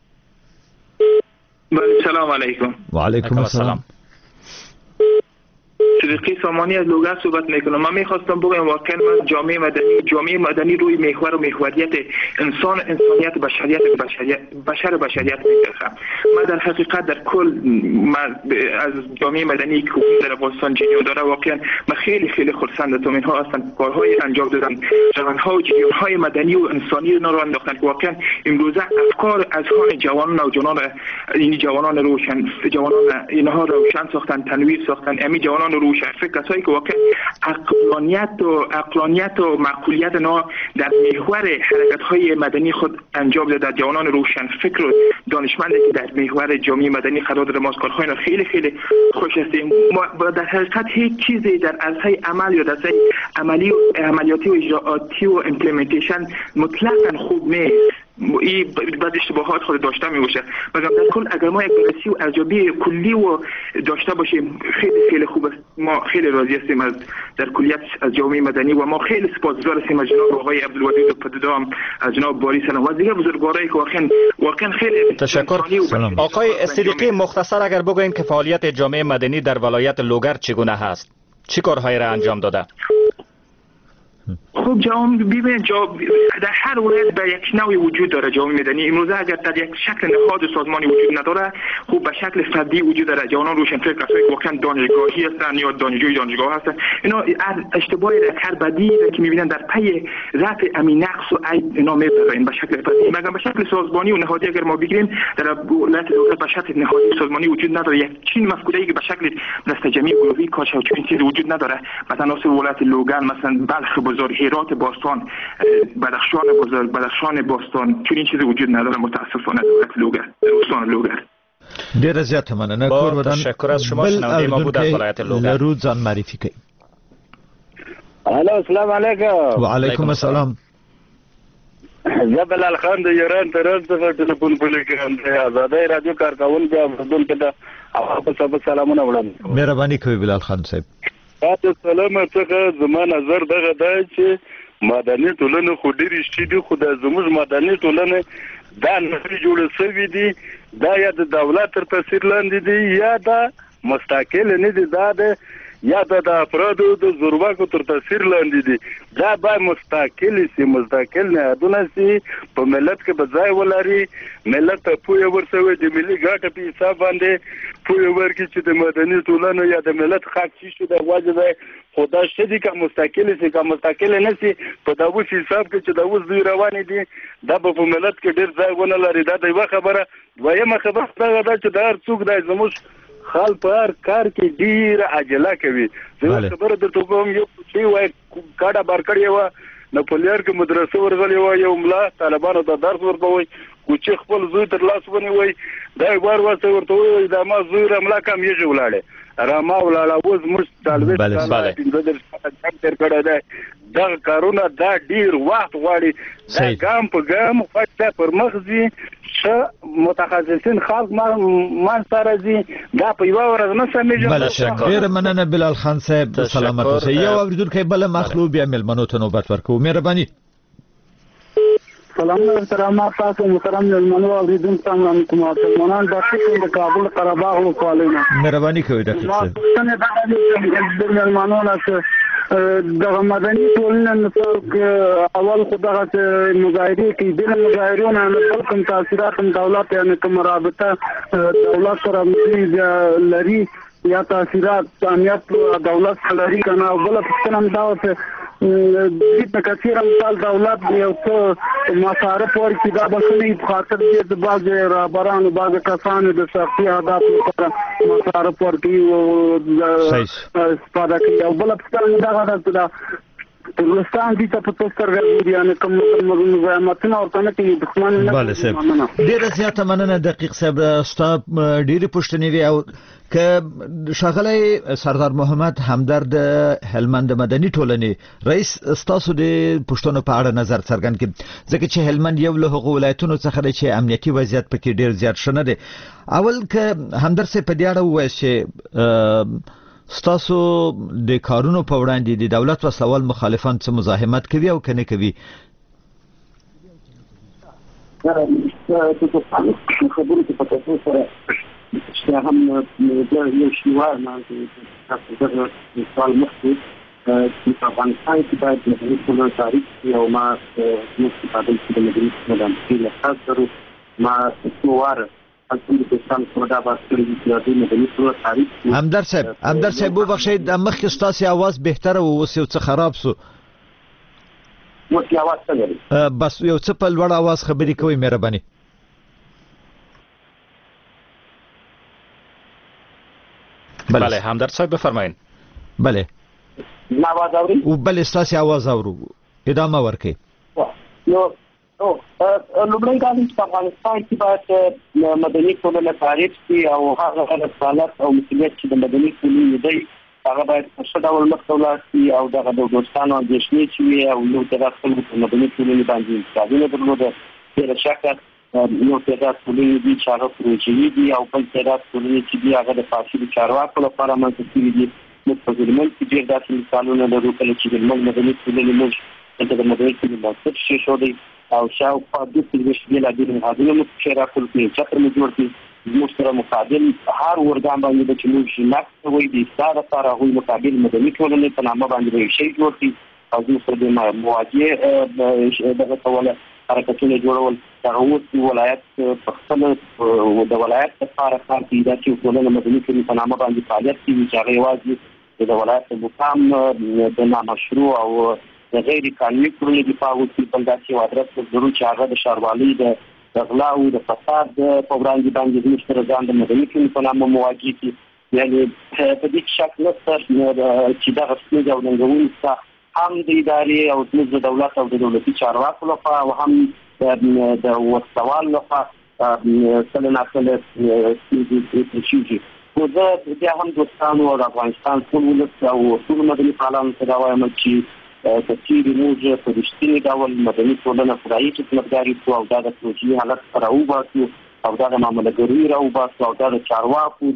سلام علیکم. وعلیکم السلام. صدیقی سامانی از لوگر صحبت میکنم. من میخواستم بگم واقعا من جامعه مدنی جامعه مدنی روی محور و محوریت انسان انسانیت بشریت بشریت بشر بشریت میگم. من در حقیقت در کل من از جامعه مدنی که در افغانستان جریان داره واقعا من خیلی خیلی خرسندم. اینها اصلا کارهای انجام دادن، جوانها و جریانهای مدنی و انسانی رو انداختن که واقعا امروزه افکار از هان جوانان و جوانان این جوانان روشن جوانان اینها روشن ساختن، تنویر ساختن. امی جوانان رو فکر کسایی که واقعا عقلانیت و عقلانیت و معقولیت نا در محور حرکت های مدنی خود انجام داده. جوانان روشن فکر و دانشمندی که در محور جامعه مدنی قرار داده ماست، کارهای نا خیلی خیلی خوش هستیم. ما در حقیقت هیچ چیزی در ارزهای عمل یا در ارزهای عملی و عملیاتی و اجراعاتی و ایمپلمنتیشن مطلقاً خوب نیست. این بعض اشتباهات خود داشته می باشه. مثلا در کل اگر ما یک بررسی و ارزیابی کلی و داشته باشیم خیلی خیلی خوب است. ما خیلی راضی هستیم از در کلیت از جامعه مدنی و ما خیلی سپاسگزار هستیم از جناب آقای عبدالودود پدیدام، از جناب باری سلام و دیگر بزرگوارایی که واقعا واقعا خیلی تشکر. آقای صدیقی مختصر اگر بگوین که فعالیت جامعه مدنی در ولایت لوگر چگونه هست؟ چه کارهایی را انجام داده؟ خب جامعه ببینید در هر ولایت به یک نوعی وجود داره جامعه مدنی. امروزه اگر در یک شکل نهاد سازمانی وجود نداره، خب به شکل فردی وجود داره. جوانان روشنفکر کسایی که واقعا دانشگاهی هستن یا دانشجوی دانشگاه هستن، اینا اشتباهی را هر بدی را که میبینن در پی رفع امین نقص و عیب اینا میبرن به شکل فردی. مگر به شکل سازمانی و نهادی اگر ما بگیریم در ولایت لوگر به شکل نهادی سازمانی وجود نداره. یک چین مفکوره‌ای که به شکل دست جمعی گروهی کاش و چنین چیزی وجود نداره. مثلا اصل ولایت لوگر، مثلا بلخ بزرگ، هرات باستان، بدخشان بزرگ، بدخشان باستان، چنین چیزی وجود نداره متاسفانه در لوگر، در استان لوگر. ډیره زیاته مننه. کورودان تشکر از شما. شنونده ما بود از ولایت لوگر. لرو ځان معرفي کوي. الو السلام علیکم. وعلیکم السلام. زبل الخان د ایران ترڅ څخه ټلیفون کوم د آزادۍ رادیو کارکونکو عبدالودود ته اپ په سلامونه وړاندې. مهرباني کوي بلال خان صاحب. تاسو سلام څخه زما نظر دغه دی چې مدني ټولنه خو ډېرې شتي دي، خو د زموږ مدني ټولنه دا نړۍ جوړه شوې دي، دا یا د دولت تر تاثیر لاندې دي یا دا مستقل نه دي، دا د یا د افرادو د زورواکو تر تاثیر لاندې دي. دا به مستقل سي، مستقل نهادونه سي، په ملت کې به ځای ولري، ملت ته پوهه ورسوي د ملي ګټو په حساب باندې پوهه ورکړي چې د مدني ټولنو یا د ملت حق شي د واجب خدا شدي که مستقل سي که مستقل نه سي په داوس حساب کې چې داوس دوی روان دي دا په ملت کې ډېر ځای ونه لري. دا د یو خبره. دویمه خبره دا ده چې د هر څوک د زموږ خال په هر کار کې ډیر عجله کوي. زه خبره درته کوم یو چې وای کاډه بارکړی و نو په لار کې مدرسې ورغلی و، یو ملا طالبانو ته درس ورکوي، کوچی خپل زوی تر لاس ونیوي، دا بار واسه ورته وای دا ما زوی رملا کم یې ولاړې راما ولاړه اوس موږ طالب ته تر کړه ده. دا کارونه دا ډیر وخت غواړي، دا ګام په ګام فاته پر مخزي ش متخصصین خلق ما ما سره زی دا په یو ورځ نه سمېږي. بل شک ډیر مننه بلال خان صاحب. سلامت اوسئ. یو اوریدونکو بل مخلوب بیا ملمنو ته نوبت ورکو. مهرباني. سلام احترامات تاسو محترم مېلمنو اوریدونکو ته وړاندې کوم مسلمانان د ټول د کابل قره باغ ولسوالۍ مهرباني کوئ ډاکټر صاحب څنګه د مېلمنو له دغه مدني ټولنې نو اول خو دغه مظاهرې کې د مظاهرونو نه بل کوم تاثیرات دولت یعنی کوم رابطه دولت سره لري یا تاثیرات امنیت دولت سره لري کنه بل څه هم دا د کثیر مثال دولت یو څه مصارف ورکړي دا بسنی په خاطر د بعض رهبرانو بعض کسانو د شخصي اهداف لپاره مصارف ورکړي او استفاده کوي او بل څه دا دا پاکستان دي ته په توګه راغلي یعنی کوم مزاحمتونه ورته نه کوي دښمن نه بله صاحب ډیره زیاته مننه دقیق صاحب ستا ډیره پوښتنې وي او که ښاغلی سردار محمد همدرد هلمند مدني ټولنې رئیس ستاسو د پوښتنو په اړه نظر څرګند کړي ځکه چې هلمند یو له هغو ولایتونو څخه دی چې امنیتي وضعیت پکې ډیر زیات ښه نه دی. اول که همدرد صاحب په دې اړه ووایي چې ستاسو د کارونو په وړاندې د دولت په سوال مخالفان څه مزاحمت کوي او کنه کوي؟ خبرې په تاسو سره چې هم یو شی وایي ما تاسو ته سوال مخکې چې په افغانستان کې باید د ټول تاریخ او ما نو په دې کې د مدرسې مدام کې له خاطر ما څوار همدرد صاحب همدرد صاحب ببخشئ د مخکې ستاسو اواز بهتره و اوس یو څه خراب سو. اوس یې اواز څنګه دی؟ بس یو څه په لوړ اواز خبرې کوئ مهرباني. بله همدرد صاحب بفرمایئ. بله ما اواز اورئ؟ بله ستاسو اواز اورو ادامه ورکړئ. نو او لومړی دا چې په افغانستان کې باید مدني ټولنه تعریف شي او هغه رسالت او مسؤلیت چې د مدني ټولنې دی هغه باید په ښه ډول مخته ولاړ شي او دغه د دوستانو اندېښنې چې وي او یو تعداد خلکو په مدني ټولنې باندې انتقادونه درلوده بېله شکه یو تعداد ټولنې دي چې هغه پروژوي دي او بل تعداد ټولنې چې دي هغه د فاسدو چارواکو لپاره رامنځته شوي دي. موږ په هلمند کې ډېر داسې مثالونه لرو کله چې هلمند مدني ټولنې موږ دلته د مدني ټولنې بنسټ کېښودی او شاوخوا دوه څلوېښت بېلابېل نهادونه موږ پکې راټول کړي چتر مو جوړ کړي زموږ سره مقابل هر ورګان باندې به چې موږ نقد کوئ د اصلاح لپاره هغوی مقابل مدني ټولنې په نامه باندې به یو شی جوړ کړي او زموږ سره د مواجهې دغه ډول حرکتونه جوړول دغه اوس ولایت په خپله د ولایت لپاره کار کوي دا چې ټولنه مدني ټولنې په نامه باندې فعالیت کوي چې هغه یوازې د ولایت د مقام د نامشروع او د غیر قانوني کړنو دفاع وکړي بل داسې یو ادرس ورکړو چې هغه د ښاروالۍ د غلا او د فساد په وړاندې باندې زموږ سره ځان د مدني ټولنې په نامه مواجه کړي. یعنې په دې کې شک نشته چې دغه ستونزې او ننګونې شته هم د ادارې او زموږ د دولت او د دولتي چارواکو لخوا او هم د وسوال لخوا کله ناکله ستونزې کېږي. خو زه بیا هم دوستانو او د افغانستان ټول ولس او ټول مدني فعالانو ته دا وایم چې که چیرې موږ په رښتیني ډول مدني ټولنه خدایي خدمتګاري کړو او دا د پروژې حالت څخه راوباسو او دا د معاملهګرۍ راوباسو او دا د چارواکو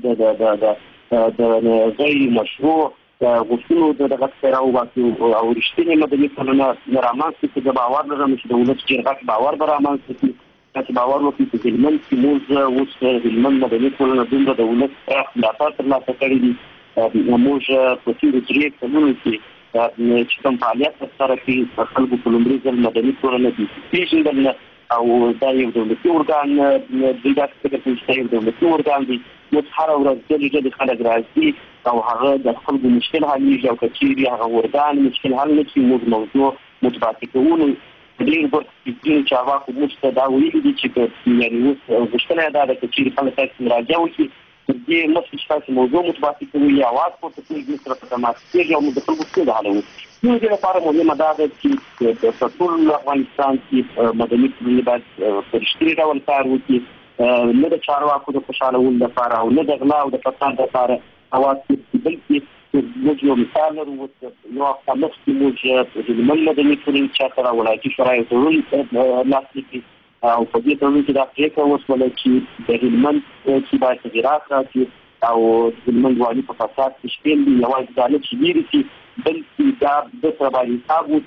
د غیر مشروع غوښتنو د دغه څخه راوباسو او رښتینې مدني ټولنه رامنځته کړو. د باور لرم چې د ولس جرګه کې باور به رامنځته کړي چې باور وکړي چې هلمند کې موږ اوس هلمند مدني ټولنه دومره د ولس ملاتړ ترلاسه کړی دي. موږ په تېرو درې کلونو کې چې کوم فعالیت ترسره کړي د خلکو په لومړي ځل مدني ټولنه پېژندل او دا یو دولتي ارګان دی داسې فکر کوي چې یو دولتي ارګان دی. موږ هره ورځ ډېرې ډېرې خلک راځي او هغه د خلکو مشکل حلېږي او که چیرې هغه ارګان مشکل حل نه کړي موږ موضوع متباطي کوو. ډېر ګټې چارواکو موږ ته دا ویلي دي چې یعنې اوس غوښتنه یې دا ده چې چیرې خلک تاسې مراجعه وکړي تر دې مخکې چې تاسې موضوع متباطي کوئ یا اواز پورته کوئ موږ سره په تماس کېږي او موږ د خلکو ستونزه حلوو. نو دې لپاره مهمه دا ده چې په ټول افغانستان کې مدني ټولنې باید په رښتیني ډول کار وکړي نه د چارواکو د خوشحالولو لپاره او نه د غلا او د فساد لپاره اواز پورته بلکې موږ یو مثال لرو یو هفته مخکې موږ هلمند مدني ټولنې چا سره ولایتي شورای تړون لاسلیک کړي او په دې تړون کې دا پرېکړه وشوله چې د هلمند کې باید تغیرات راشي او د هلمند والي په فساد کې شپېل دي یوازې دا نه چې لرې شي بلکې دا د سره باید حساب وکړي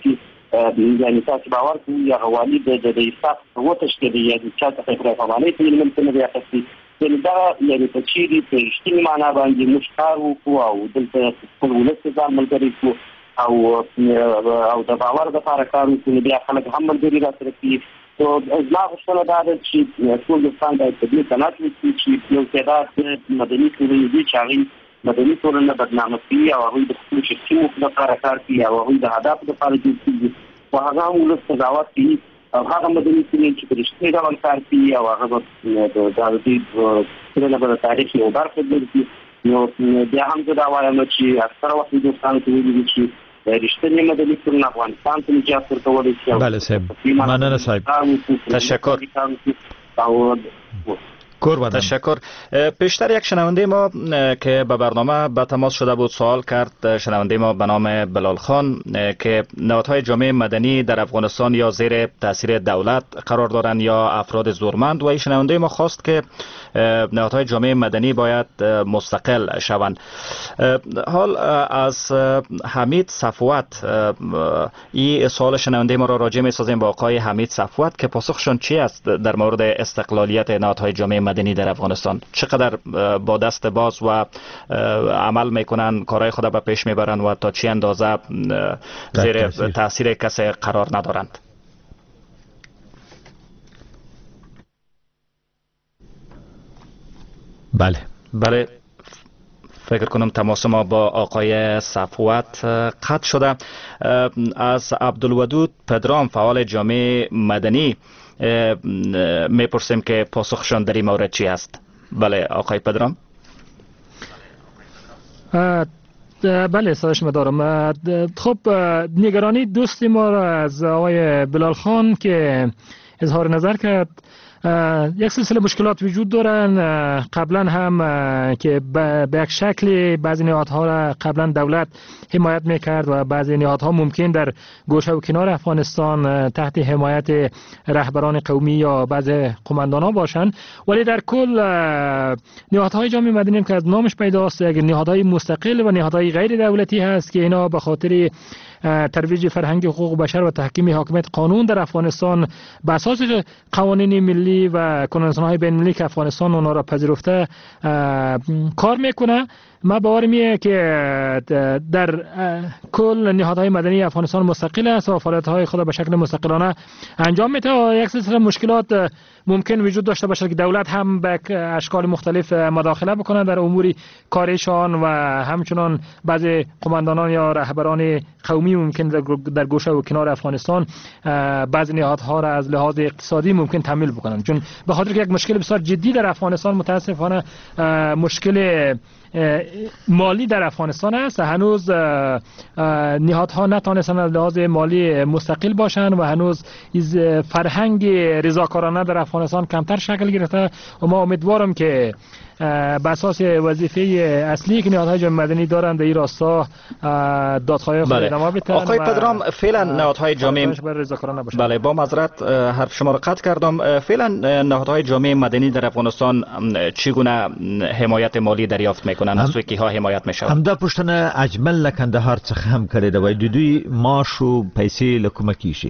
یعنی تاسو باور کوئ یا غوالي د د حساب وتشکل یا د چا څخه پر حواله کې ممکن دی اخستي دا یعنی په چیرې په رښتینې معنا باندې موږ کار وکړو او دلته خپل ولس ځان ملګری کړو او او د باور لپاره کار وکړو بیا خلک هم ملګري راسره کوي نو زما غوښتنه دا ده چې ټول افغان باید په دې قناعت وکړي چې یو تعداد مدني ټولنې دي چې هغوی مدني ټولنه بدنامه کوي او هغوی د خپلو شخصي موخو لپاره کار کوي او هغوی د اهدافو لپاره جوړ کېږي خو هغه هم ولس قضاوت کوي او هغه مدني ټولنې چې په رښتیني ډول کار کوي او هغه به د دې ټولنه به د تاریخ یو برخه ګرځي نو بیا هم زه دا وایم چې اکثره وخت دوستانو ته ویلي دي چې رښتینی مدني ټولنه افغانستان ته نجات ورکولی شي. بله صاحب، مننه صاحب، تشکر. او تشکر. پیشتر یک شنونده ما که به برنامه به تماس شده بود سوال کرد، شنونده ما به نام بلال خان که نهادهای جامعه مدنی در افغانستان یا زیر تاثیر دولت قرار دارند یا افراد زورمند، و این شنونده ما خواست که نهادهای جامعه مدنی باید مستقل شوند. حال از حمید صفوت این سوال شنونده ما را راجع می سازیم با آقای حمید صفوت که پاسخشون چی است در مورد استقلالیت نهادهای جامعه مدنی در افغانستان، چقدر با دست باز و عمل میکنن، کارهای خود به پیش میبرن و تا چی اندازه زیر تاثیر کسی قرار ندارند. بله بله فکر کنم تماس ما با آقای صفوت قطع شده. از عبدالودود پدرام فعال جامعه مدنی میپرسیم که پاسخشان در این مورد چی است. بله آقای پدرام. بله سرش مدارم. خب نگرانی دوستی ما را از آقای بلال خان که اظهار نظر کرد، یک سلسله مشکلات وجود دارن. قبلا هم که به یک شکل بعضی نهادها را قبلا دولت حمایت میکرد و بعضی نهادها ممکن در گوشه و کنار افغانستان تحت حمایت رهبران قومی یا بعضی قماندانان باشند، ولی در کل نهادهای جامعه مدنی که از نامش پیداست یک نهادهای مستقل و نهادهای غیر دولتی هست که اینا به خاطر ترویج فرهنگ حقوق بشر و تحکیم حاکمیت قانون در افغانستان به اساس قوانین ملی و کنوانسیون‌های بین‌المللی که افغانستان اونا را پذیرفته کار میکنه. ما باور میه که در کل نهادهای مدنی افغانستان مستقل است و فعالیت‌های خود به شکل مستقلانه انجام میده. یک سلسله مشکلات ممکن وجود داشته باشه که دولت هم به اشکال مختلف مداخله بکنه در امور کارشان و همچنان بعضی قماندانان یا رهبران قومی ممکن در گوشه و کنار افغانستان بعضی نهادها را از لحاظ اقتصادی ممکن تمویل بکنن، چون به خاطر که یک مشکل بسیار جدی در افغانستان متاسفانه مشکل مالی در افغانستان است. هنوز نهادها نتوانستند از لحاظ مالی مستقل باشند و هنوز از فرهنگ رضاکارانه در افغانستان کمتر شکل گرفته و ما امیدوارم که به اساس وظیفه اصلی که نهادهای جامعه مدنی دارند در این راستا دادخواهی خود ادامه بدن. آقای پدرام، فعلا نهادهای جامعه بله با معذرت حرف شما را قطع کردم. فعلا نهادهای جامعه مدنی در افغانستان چگونه حمایت مالی دریافت میکنن؟ از سوی کیها حمایت میشوند؟ همدا پوښتنه اجمل له کندهار څخه هم کړې ده، وایي د دوی معاش او پیسې له کومه کیږي؟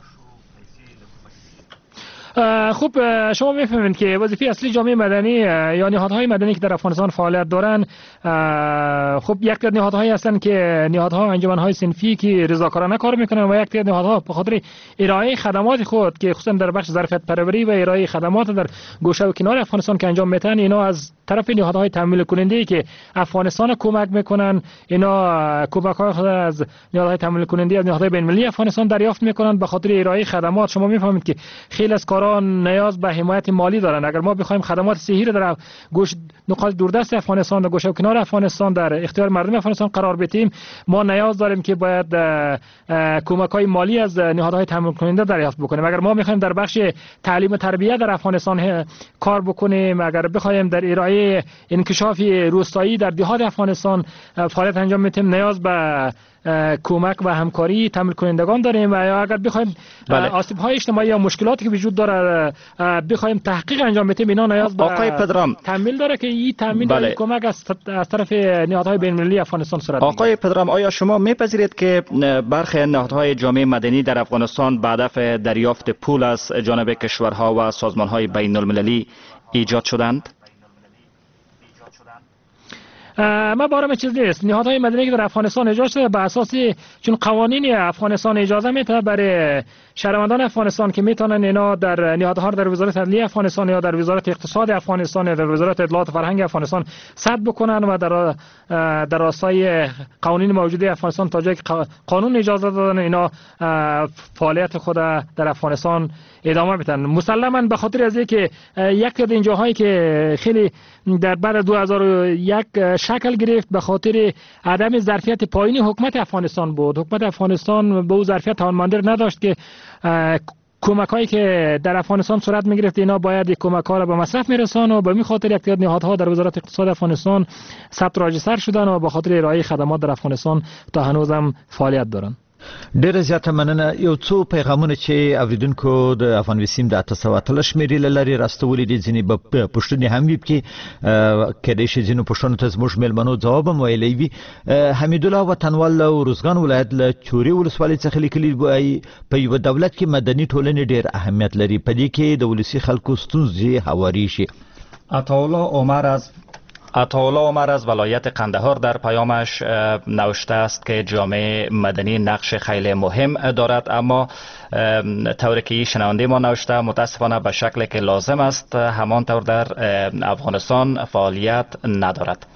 خب شما میفهمید که وظیفه اصلی جامعه مدنی یا نهادهای مدنی که در افغانستان فعالیت دارند، خب یک تعداد نهادهایی هستند که نهادها انجمنهای صنفی که رضاکارانه کار میکنن و یک تعداد نهادها به خاطر ارائه خدمات خود که خصوصا در بخش ظرفیت پروری و ارائه خدمات در گوشه و کنار افغانستان که انجام میدن، اینا از طرف نهادهای تامین کننده که افغانستان کمک میکنن، اینا کمک های خود از نهادهای تامین کننده از نهادهای بین المللی افغانستان دریافت میکنن به خاطر ارائه خدمات. شما میفهمید که خیلی از کاران نیاز به حمایت مالی دارن. اگر ما بخوایم خدمات صحی را در گوش نقاط دوردست افغانستان و گوشه و کنار افغانستان در اختیار مردم افغانستان قرار بدیم، ما نیاز داریم که باید کمک های مالی از نهادهای تامین کننده دریافت بکنیم. اگر ما میخوایم در بخش تعلیم و تربیت در افغانستان کار بکنیم، اگر بخوایم در ارائه برای انکشاف روستایی در دهات افغانستان فعالیت انجام میتیم. نیاز به کمک و همکاری تامین کنندگان داریم و اگر بخوایم بله. آسیب های اجتماعی یا مشکلاتی که وجود داره بخوایم تحقیق انجام بدیم، اینا نیاز به آقای پدرام تامین داره که این تامین بله. کمک از, از طرف نهادهای بین المللی افغانستان صورت میگیره. آقای پدرام، آیا شما میپذیرید که برخی نهادهای جامعه مدنی در افغانستان به هدف دریافت پول از جانب کشورها و سازمانهای بین المللی ایجاد شدند؟ ما بارم چیز نیست. نهادهای مدنی که در افغانستان ایجاد شده به اساس چون قوانین افغانستان اجازه میده برای شهروندان افغانستان که میتونن اینا در نهادها در وزارت عدلیه افغانستان یا در وزارت اقتصاد افغانستان یا در وزارت اطلاعات و فرهنگ افغانستان ثبت بکنن و در در راستای قوانین موجوده افغانستان تا جایی که قانون اجازه دادن اینا فعالیت خود در افغانستان ادامه بدن. مسلما به خاطر از اینکه یک از این جاهایی که خیلی در بعد دو هزار و یک شکل گرفت به خاطر عدم ظرفیت پایین حکومت افغانستان بود. حکومت افغانستان به او ظرفیت توانمندی نداشت که کمک هایی که در افغانستان صورت می گرفت اینا باید کمک ها را به مصرف میرسان و به می خاطر یک تعداد نهادها در وزارت اقتصاد افغانستان ثبت راجستر شدن و به خاطر ارائه خدمات در افغانستان تا هنوز هم فعالیت دارن. ډیره زیاته مننه. یو څو پیغامونه چې اوریدونکو د افغان وسیم د اته سوه اتلس شمیرې له لارې راستولي دي، ځینې به پوښتنې هم وي کې کېدای شي ځینو پوښتنو ته زموږ میلمنو ځواب هم ویلی وي. حمیدالله وطنوال له روزګان ولایت له چورې ولسوالۍ څخه لیکلي وایي په یوه دولت کې مدني ټولنې ډېر اهمیت لري، په دې کې د ولسي خلکو ستونزې هواري شي. عطاالله عمر از عطاالله عمر از ولایت قندهار در پیامش نوشته است که جامعه مدنی نقش خیلی مهم دارد، اما طوری که شنونده ما نوشته متاسفانه به شکلی که لازم است همانطور در افغانستان فعالیت ندارد.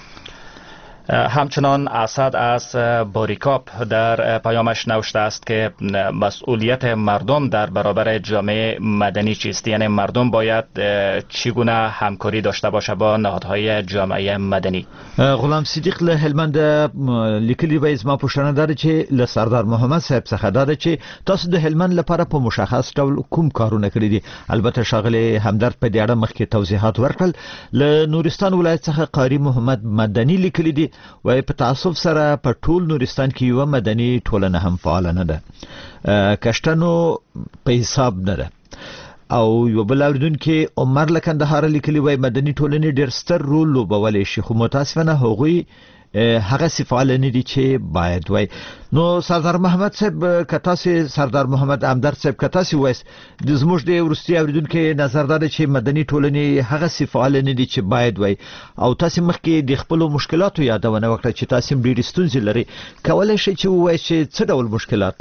همچنان اسد از باریکاپ در پیامش نوشته است که مسئولیت مردم در برابر جامعه مدنی چیست، یعنی مردم باید چگونه همکاری داشته باشه با نهادهای جامعه مدنی. غلام صدیق له هلمند لیکلی وایي زما پوښتنه ده چې له سردار محمد صاحب څخه ده چې تاسو د هلمند لپاره په مشخص ډول کوم کارونه کړی دي. البته ښاغلی همدرد په دې اړه مخکې توضیحات ورکړل. له نورستان ولایت څخه قاری محمد مدني لیکلی دي وای په تعصب سره په ټول نورستان کې یو مدني ټولنه هم فعال نه ده، کشتنو په حساب نه ده. او یو بل اوریدونکو عمر له کندهار لیکلی وای مدني ټولنې ډېر ستر رول لوبولی شي، خو متاسفانه هغوی هغه فعال نه دي چې باید وای. نو سردار محمد صاحب کتاسي سردار محمد امدرد صاحب کتاسي وایس د زموږ د ورستي اوریدونکو نظر دار چې مدني ټولنې هغه فعال نه دي چې باید وای، او تاسو مخکې د خپل مشکلاتو یادونه وکړه چې تاسو ډېر ستونزې لري، کولای شئ چې وایي چې څه ډول مشکلات؟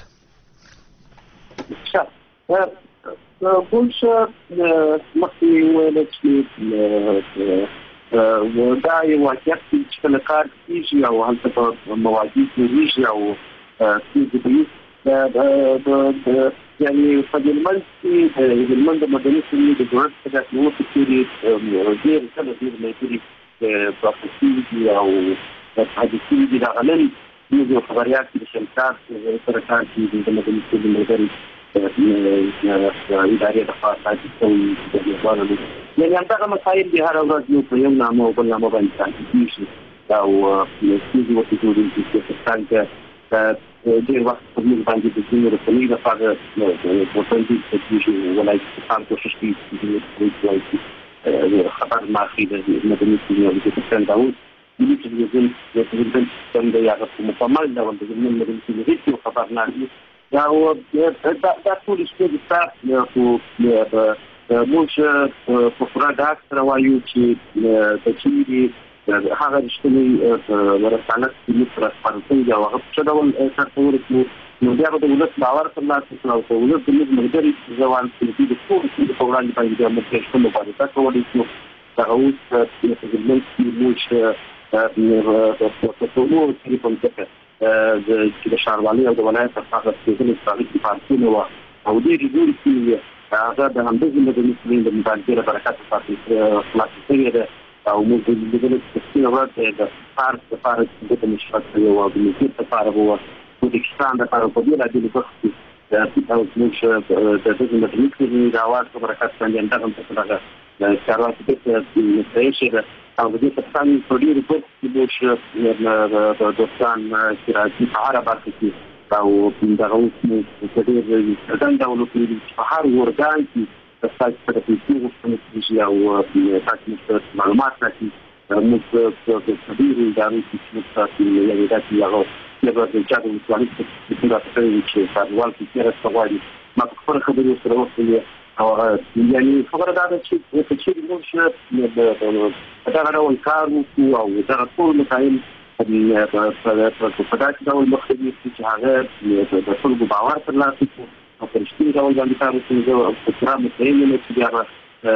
ښه بولشه مخکې ویل چې دا یو واقعیت چې کله کار کېږي او هلته په موادي کېږي او ستونزې به وي. یعنې په هلمند کې د هلمند د مدني ټولنې د جوړښت په داسې وخت کې ډېر کله ډېر ملګري پراخه شوي دي او پاتې شوي دي. دغه نن زموږ یو خبریال چې د شمشاد سره کار کوي د مدني ټولنې ملګري ادارې لخوا تاسیس شوي دي. یعنې همدغه مسایل دي هره ورځ یو په یو نامه او بل نامه باندې تاسیس کېږي او ستونزې ورته جوړېږي چې څنګه ډېر وخت په موږ باندې د ځینو رسنیو لپاره ورته کېږي ولایت خان کوشش کوي چې خبر ماخي د مدني ټولنې د څنګه اوس ملي ټلویزیون د ټلویزیون څنګه یا په مکمل ډول د مدني ټولنې هیڅ خبر نه لري. دا دا ټول شته د تاسو په موږ په پوره ډاګ سره وایو چې د چیني هغه رښتینی ورسانه چې موږ سره سپارښتنې دي او هغه په څه ډول سرته ورسېږي، نو بیا به د ولس باور ترلاسه کړو او په ولس زموږ ملګري ځوان چې د ټولو ستونزو په وړاندې باندې بیا موږ ښه مبارزه کولی شو. دغه اوس په هلمند کې موږ په ټولو کې په مځکه چې د ښاروالۍ او د ولایت څخه سپېڅلې ستراتیژي پارکونه وه او ډېرې ډېرې سیمې هغه د همدغې مدني ټولنې د مبارزې له برکته خلاصه شوې ده او موږ د لیدلو چې سپینه ورځ د پارک لپاره چې ګټه مشفق کړې وه او د مسیر لپاره به وه د پاکستان لپاره په بېلابېلو برخو کې او زموږ د دغې مدني ټولنې د اواز په برکت باندې همدغه چارواکي د مستعشي ده او د دې ترڅنګ په ډېرو برخو کې موږ د دوستان چې راځي په هره برخه کې او دغه اوس موږ په ډېر څرګند ډول کې په هر ورګان کې تاسو ته د پیسو غوښتنه کېږي او تاسو ته معلومات راکړي موږ په ډېرو ادارو کې موږ تاسو یې داسې هغه لږ د چا د مسؤلیت په توګه راځي چې فاروال کې راځي غواړي ما په خبره خبرې سره وکړې او یعنی خبره دا ده چې په چې موږ دا غواړو کار وکړو او دا ټول مسایل په داسې ډول مخکې چې هغه د خلکو باور ترلاسه کړي او په رښتیني ډول باندې کار وکړي او په پوره مسایلو نه چې بیا به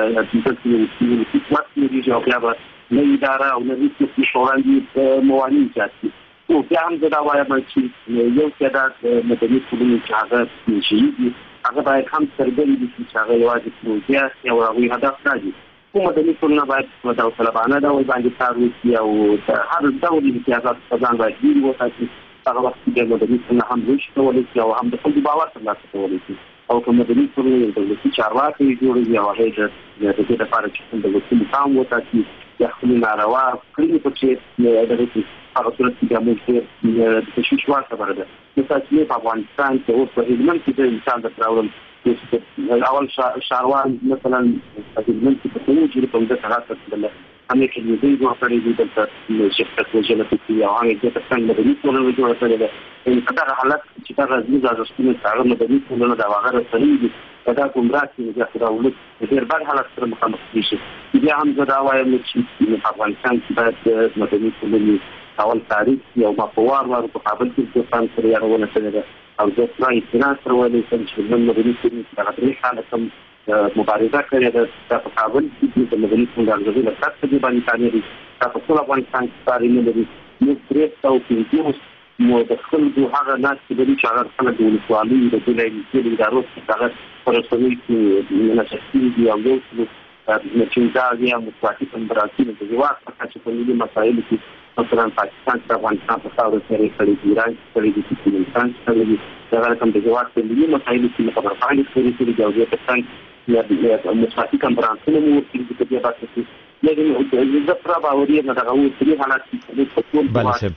د حکومت کېږي او بیا به نه اداره او نه هېڅ څه وړاندې موانع ایجاد کړي. او بیا هم زه دا وایم چې یو تعداد مدني ټولنې چې هغه شهید دي هغه باید هم څرګند وي چې هغه یوازې پروژه او هغوی هدف نه دي. کوم مدني ټولنه باید په داوطلبانه ډول باندې کار وکړي او د هر ډول امتیازاتو څخه ځان باید لرې وساتي. هغه وخت کې د مدني ټولنه هم لوی شي کولی شي او هم د خلکو باور ترلاسه کولی شي. او که مدني ټولنه یو دولتي چارواکي جوړوي او هغه د دې لپاره چې د وکیل پام وساتي یا خپل ناروا کړنې په چې د دې هغه صورت کې موږ د تشویش وړ خبره ده. مثلا په افغانستان کې اوس په هلمند کې د انسان د تراول اول شاروان مثلا په هلمند کې په کومو چې په دې سره تاسو همې کې دې دوه کړې دي د شرکت وجنه کې او هغه د څنګه د دې ټولنې جوړ کړل ده. ان کله حالت چې دا راځي د ځستونو سره د دې ټولنې د واغره سره دي دا کوم راځي چې دا ولود د ډېر بد حالت سره مخامخ شي. بیا هم زه دا وایم چې په افغانستان کې باید مدني ټولنې اول تاریخ یو مفوار ورو په کابل کې د ځان سره یارونه سره ده او د اسلامي اعتراض سره ولې چې نن مدني ټولنې د غوړي حالت هم مبارزه کړې ده په کابل کې د مدني ټولنې د لپاره د باندې تانیری په ټول افغانستان کې کاری نه لري. نو پرې تاسو کې مو د خلکو هغه ناس چې د چارواکو سره د ولسوالۍ د ټولنې د ادارو څخه پرسونی کې نه شخصي دی او یو څه چې دا یا متفاوت امبراسي د جواب په چې په دې مسایلو کې مثلا پاکستان د افغانستان په خاور سره کړي ایران کړي د پاکستان سره دا رقم د جواب په دې مسایلو کې خبر باندې کړي چې د جواب په څنګه یا متفاوت امبراسي نو ورته د دې باسي یعنی د پراباوري نه دغه وسري حالات په ټول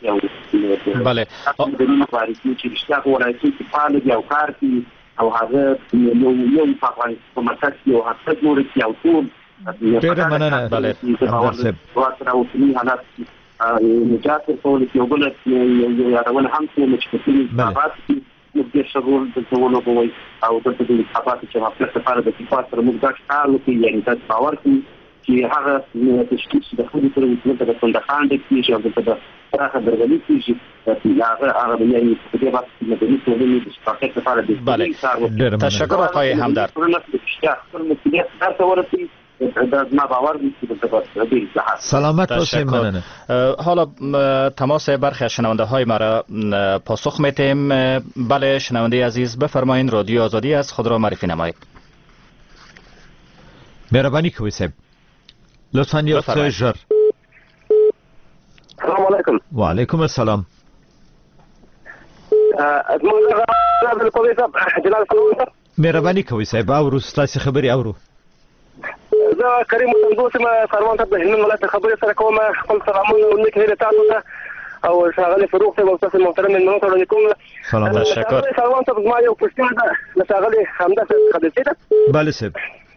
بله بله د مبارکي چې رښتیا غواړي چې فعال دي او کار کوي او هغه یو یو په افغانستان مرکز کې او هڅه جوړه کوي او ټول ډېر مننه. بله همدار صاحب واټر او سني حالات نجات ورکول یو بل یو یادونه هم چې چې په افغانستان کې د شغل د ټولو په وای او د دې انتخابات چې په لپاره د صفات سره موږ دا کار وکړو یعنی تاسو باور کوي چې هغه تشکیل د خپل سره د کندهار د کیږي او د راخه درغلي کیږي هغه هغه یعنی په دې وخت کې د دې ټولنې د شفافیت لپاره د بله تشکر آقای همدرد. سلامت باشید. مننه. حالا تماس برخی از شنونده های ما را پاسخ میتیم. بله شنونده عزیز بفرمایید رادیو آزادی از خود را معرفی نمایید. مهربانی کوي صاحب لطفاً یو څه ژر. السلام علیکم. وعلیکم السلام. مهربانی کوي صاحب اورو ستاسو خبري اورو. زه کریم تندوس ما فرمان ته د هند ولایت خبرې سره کوم. خپل سلامونه او نیک هیله تاسو ته او شاغله فروغ ته تاسو محترم منو ته ولیکم. سلام تشکر. سلام ته ما یو پوښتنه ده شاغله همدا څه خبرې ده. بله صاحب.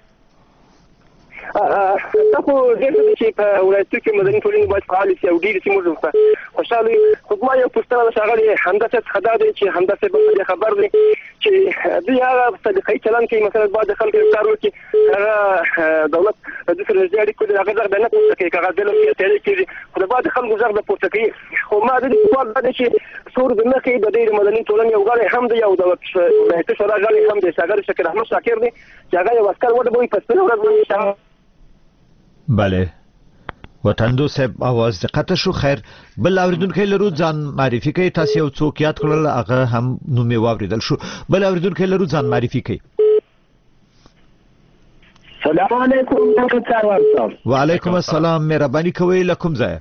تاسو دې چې په ولایت کې مدني ټولنې باید فعال شي او ډېر چې موږ خوشاله خو ما یو پوښتنه شاغله همدا څه خبره ده چې همدا څه په خبر دي چې دوی هغه طریقې چلن کوي مثلا بعد خلک کار وکړي هغه دولت د دې سره ځای کوي هغه ځای نه پوښتنه کوي هغه د لومړي تل کې خو بعد خلکو ځای د پوښتنه کوي. خو ما د دې په اړه چې سور د نه کې د دې مدني ټولنې یو غړي هم د یو دولت به ته سره غړي هم د شاګر شکر احمد شاکر دی چې هغه یو اسکر وډ وي په څلور ورځې. بله وطندو صاحب आवाज د قطع شو. خیر بل اوریدونکو لرو ځان معرفي کوي. تاسو یو څوک یاد کړل هغه هم نومي واوریدل شو. بل اوریدونکو لرو ځان معرفي کوي. السلام علیکم ډاکټر صاحب. وعلیکم السلام. مهرباني کوي لکم ځای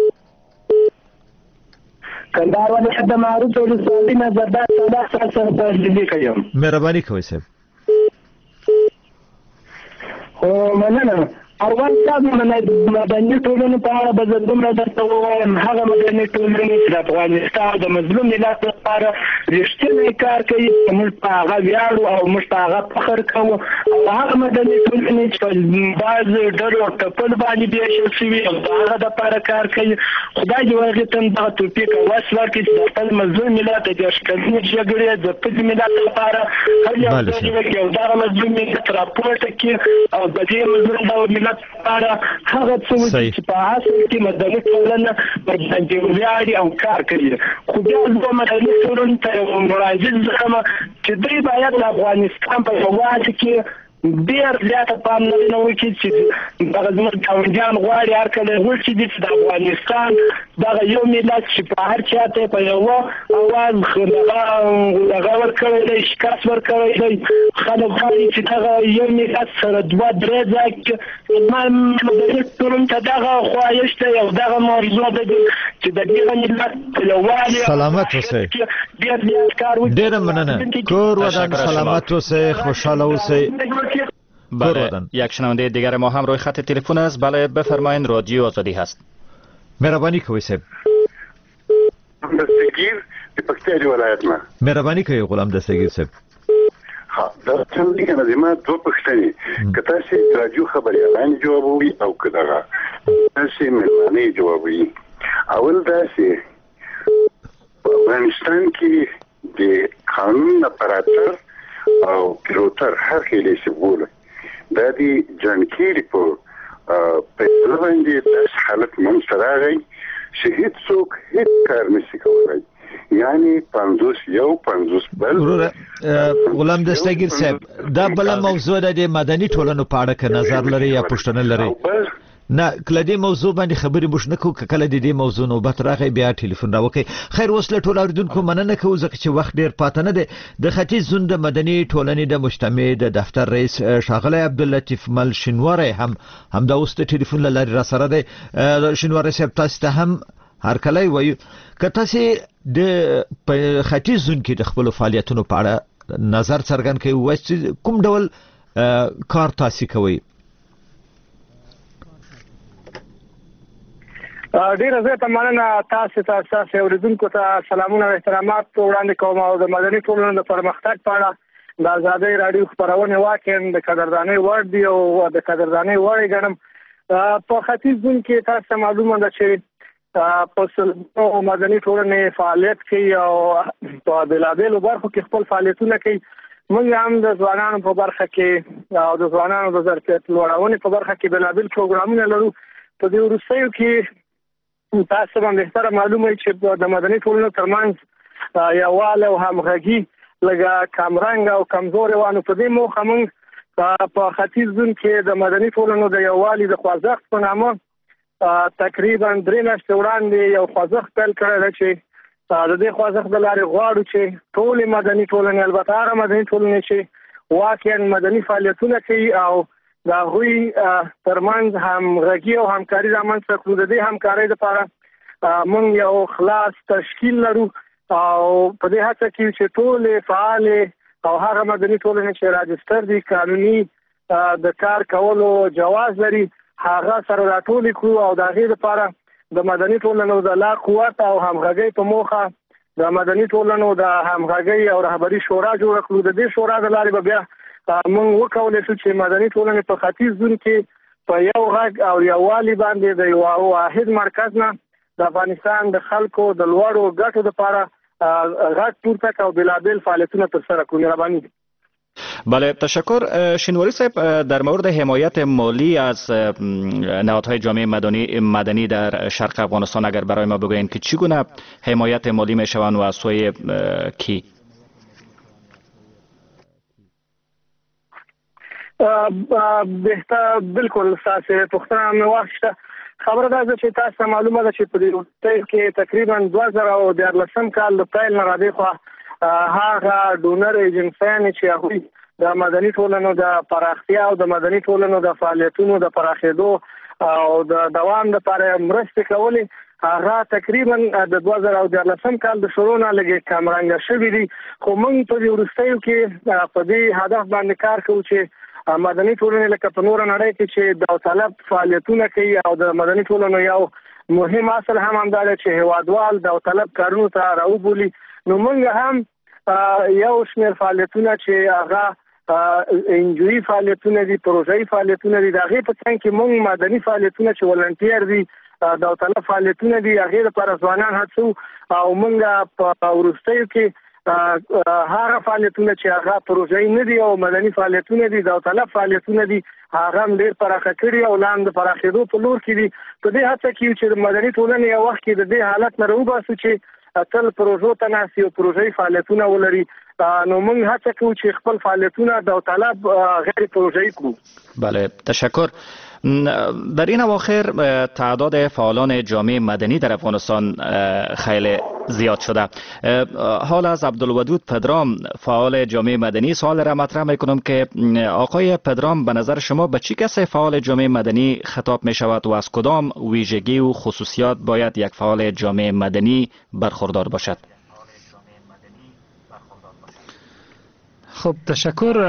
کندهار ولایت د معروف ولسوالۍ نه زرداد سودا سره ترجمه کوم. مهرباني کوي صاحب. خو مننه اول دا مدني ټولنې په اړه به زه دومره درته ووایم، هغه مدني ټولنې چې د افغانستان د مظلوم ملت لپاره رښتینی کار کوي، موږ په هغه ویاړو او موږ په هغه فخر کوو، او هغه مدني ټولنې چې په بعضې ډلو او ټپل باندې بېشل شوي او د هغه دپاره کار کوي. خدای دې هغې ته دغه توفیق او وس ورکړي چې د خپل مظلوم ملت د دېرش کلنې جګړې د ځپلي ملت لپاره هر یو ځای وکړي او دغه مظلوم ملت راپورته کړي او د دې مظلوم ډول ملت لپاره هغه څه وکړي چې په اصل کې مدني ټولنه ورباندې ویاړي او کار کوي. خو بیا زه مدني ټولنې ته یو مراجعه ځم چې دوی باید د افغانستان په هېواد کې ډېر زیاته پاملرنه وکړي چې دغه زموږ ګاونډیان غواړي هر کله هغوی چې دي چې د افغانستان دغه یو ملت چې په هر چا ته په یوه اواز دغه ورکړی دی، شکست ورکړی دی، خلک غواړي چې دغه یو ملت سره دوه درې ځای کې مدني ټولنې ته دغه خواهش دی او دغه موضوع ده چې د دغه ملت په یووالي سلامت اوسئ. ډېر زیات کار وکړي. ډېره مننه. کور ودان سلامت اوسئ، خوشحاله اوسئ. بله، یک شنونده دیگر ما هم روی خط تلفن است. بله بفرمایین، رادیو آزادی هست. مهربانی کوي صاحب. دستگیر د پکتیا ولایت ما. مهربانی کوي غلام دستگیر صاحب. ها دا څنګه نه زما دوه پښتني کته چې رادیو خبريالان جوابوي او کداغه چې ملمانه جوابوي. اول دا چې افغانستان کې د قانون اپراتور او پیروتر هر خېلې سبول دا دی جانکيري په په باندې د حالت منستراغي شهید څوک هیڅ کار نشي کولای، یعنی پنځوس یو پنځوس بل. غلام دستگیر صاحب، دا بل موضوع د مدني ټولنو په اړه که نظر لري یا پوښتنه لري؟ نه، کله دې موضوع باندې خبرې موږ نه کوو، که کله د دې موضوع نوبت راغی بیا ټلیفون راوکئ. خیر، اوس له ټولو اورېدونکو مننه کوو ځکه چې وخت ډېر پاته نه دی. د ختیځ زون د مدني ټولنې د مجتمع د دفتر رئیس ښاغلی عبداللطیف مل شینواری هم همدا اوس د ټلیفون له لارې راسره دی. شینواری صاحب، تاسو ته هم هرکلی وایو. که تاسې د ختیځ زون کې د خپلو فعالیتونو په اړه نظر څرګند کوئ، وایئ چې کوم ډول کار تاسې کوئ؟ ډیره زیاته مننه. تاسو ته تاسو اوریدونکو ته سلامونه او احترامات وړاندې کوم او د مدني ټولنې د پرمختګ په اړه د آزادۍ راډیو خبرونه واقعا د قدردانۍ وړ دي او د قدردانۍ وړ ګڼم. په ختیځ زون کې تاسو معلومه ده چې په سلګونو مدني ټولنې فعالیت کوي او په بېلابېلو برخو کې خپل فعالیتونه کوي. موږ هم د ځوانانو په برخه کې او د ځوانانو د ظرفیت لوړونې په برخه کې بېلابېل پروګرامونه لرو. په دې وروستیو کې تاسو باندې بهتره معلومه چې د مدني ټولنو ترمنځ یووالی او همغږي لږه کمرنګ او کمزورې وانه. په دې موخه موږ په ختیځ زون کې د مدني ټولنو د یووالي د خوځښت په نامه تقریبا درې میاشتې وړاندې یو خوځښت پیل کړی دی چې د دې خوځښت د لارې غواړو چې ټولې مدني ټولنې، البته هغه مدني ټولنې چې واقعا مدني فعالیتونه کوي او د هغوی ترمنځ همغږي او همکاري رامنځته کړو. د دې همکارۍ لپاره موږ یو خلاص تشکیل لرو او په دې هڅه کې چې ټولې فعالې او هغه مدني ټولنې چې راجستر دي، قانوني د کار کولو جواز لري، هغه سره راټولې کړو او د هغې لپاره د مدني ټولنو د لا قوت او همغږۍ په موخه د مدني ټولنو د همغږۍ او رهبري شورا جوړه کړو. د دې شورا د لارې به بیا موږ وکولی شو چې مدني ټولنې په ختیځ زون کې په یو غږ او یووالي باندې د یو واحد مرکز نه د افغانستان د خلکو د لوړو ګټو لپاره غږ پورته کړو او بېلابېل فعالیتونه ترسره کړو. مهرباني. بله، تشکر. شینواری صاحب، در مورد حمایت مالی از نهادهای جامعه مدنی مدنی در شرق افغانستان اگر برای ما بگویید که چگونه حمایت مالی میشوند و از سوی کی؟ بهتر بالکل تاسو پوښتنه مې واخیسته. خبره ده چې تاسو معلومه ده چې په دې وخت کې تقریبا دوه زره دیارلسم کال د پیل نه راځي خو هغه ډونر ایجنسیانې چې هغوی د مدني ټولنو د پراختیا او د مدني ټولنو د فعالیتونو د پراخېدو او د دوام لپاره مرستې کولې، هغه تقریبا د دوه زره دیارلسم کال د شروع نه لږ کمرنګه شوي دي. خو موږ په دې وروستیو کې په دې هدف باندې کار کوو چې مدني ټولنې لکه په نور نړۍ کې چې داوطلب فعالیتونه کوي او د مدني ټولنو یو مهم اصل هم هم دا چې هوادوال داوطلب کارونو ته راوبولي. نو موږ هم یو شمېر فعالیتونه چې هغه انجوي فعالیتونه دي، پروژې فعالیتونه دي، د هغې په څنګ کې موږ مدني فعالیتونه چې ولنټیر دي، داوطلب فعالیتونه دي، هغې لپاره ځوانان هڅو او موږ په وروستیو کې هغه فعالیتونه چې هغه پروژې نه دي او مدني فعالیتونه دي، داوطلب فعالیتونه دي، هغه هم ډېر پراخه کړي او لا هم د پراخېدو په لور کې دي. په دې هڅه کې چې د مدني ټولنې یو وخت کې د دې حالت نه راوباسو چې تل پروژو ته ناست او پروژې فعالیتونه ولري، نو موږ هڅه کوو چې خپل فعالیتونه داوطلب غیر پروژه‌ای کړو. بله، تشکر. در این اواخر تعداد فعالان جامعه مدنی در افغانستان خیلی زیاد شده. حال از عبدالودود پدرام فعال جامعه مدنی سوال را مطرح میکنم که آقای پدرام به نظر شما به چی کسی فعال جامعه مدنی خطاب می شود و از کدام ویژگی و خصوصیات باید یک فعال جامعه مدنی برخوردار باشد؟ خب تشکر.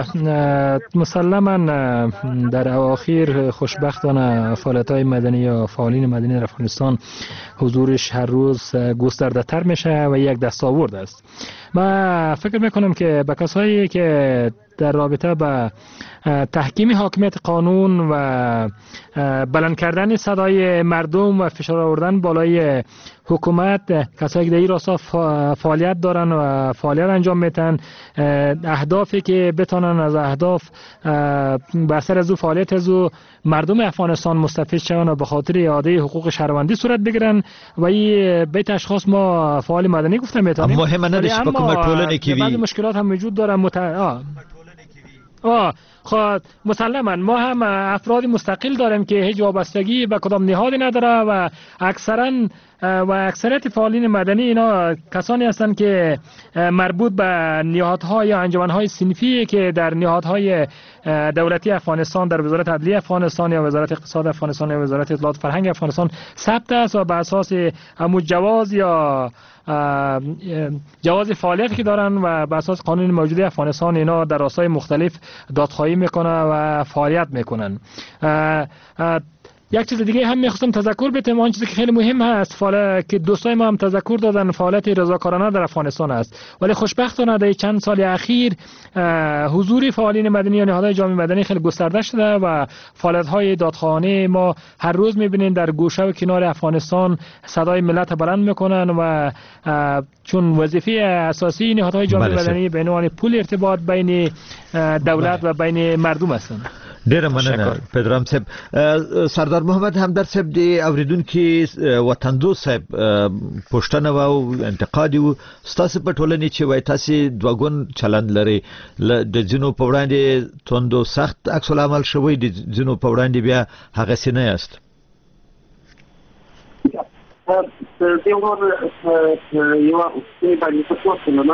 مسلما در اواخر خوشبختانه فعالیت‌های مدنی یا فعالین مدنی در افغانستان حضورش هر روز گسترده تر میشه و یک دستاورد است. من فکر میکنم که به کسایی که در رابطه با تحکیم حاکمیت قانون و بلند کردن صدای مردم و فشار آوردن بالای حکومت، کسایی که در این راستا فعالیت دارن و فعالیت انجام میتن، اهدافی که بتانن از اهداف به اثر از او فعالیت از او مردم افغانستان مستفید شون و به خاطر اعاده حقوق شهروندی صورت بگیرن و این بیت اشخاص ما فعال مدنی گفته میتونیم. مهم نداشت با کمک ټولنې کې بعضی مشکلات هم وجود داره. مت... آه. آه خب مسلما ما هم افرادی مستقل داریم که هیچ وابستگی به کدام نهادی نداره و اکثرا و اکثریت فعالین مدنی اینا کسانی هستند که مربوط به نهادها یا انجمنهای صنفی که در نهادهای دولتی افغانستان، در وزارت عدلیه افغانستان یا وزارت اقتصاد افغانستان یا وزارت اطلاعات فرهنگ افغانستان ثبت است و بر اساس همون جواز یا جواز فعالیتی که دارن و بر اساس قانون موجود افغانستان اینا در راستای مختلف دادخواهی میکنه و فعالیت میکنن. یک چیز دیگه هم میخواستم تذکر بدم، آن چیزی که خیلی مهم هست فعال که دوستای ما هم تذکر دادن، فعالیت رضاکارانه در افغانستان است، ولی خوشبختانه در چند سال اخیر حضور فعالین مدنی و نهادهای جامعه مدنی خیلی گسترده شده و فعالیت‌های دادخواهانه ما هر روز می‌بینیم در گوشه و کنار افغانستان صدای ملت بلند میکنن و چون وظیفه اساسی نهادهای جامعه مدنی به عنوان پل ارتباط بین دولت و بین مردم هستند. ډیره مننه پدرام صاحب. سردار محمد همدرد صاحب دی اوریدونکو وطندو صاحب پښتنه او انتقاد وو ستاسو په ټولنې چې وای تاسو دوګون چلند لري د جنو په وړاندې توندو سخت عکس العمل شوی د جنو په وړاندې بیا هغه سینه است. د یو یو څه باندې تاسو نه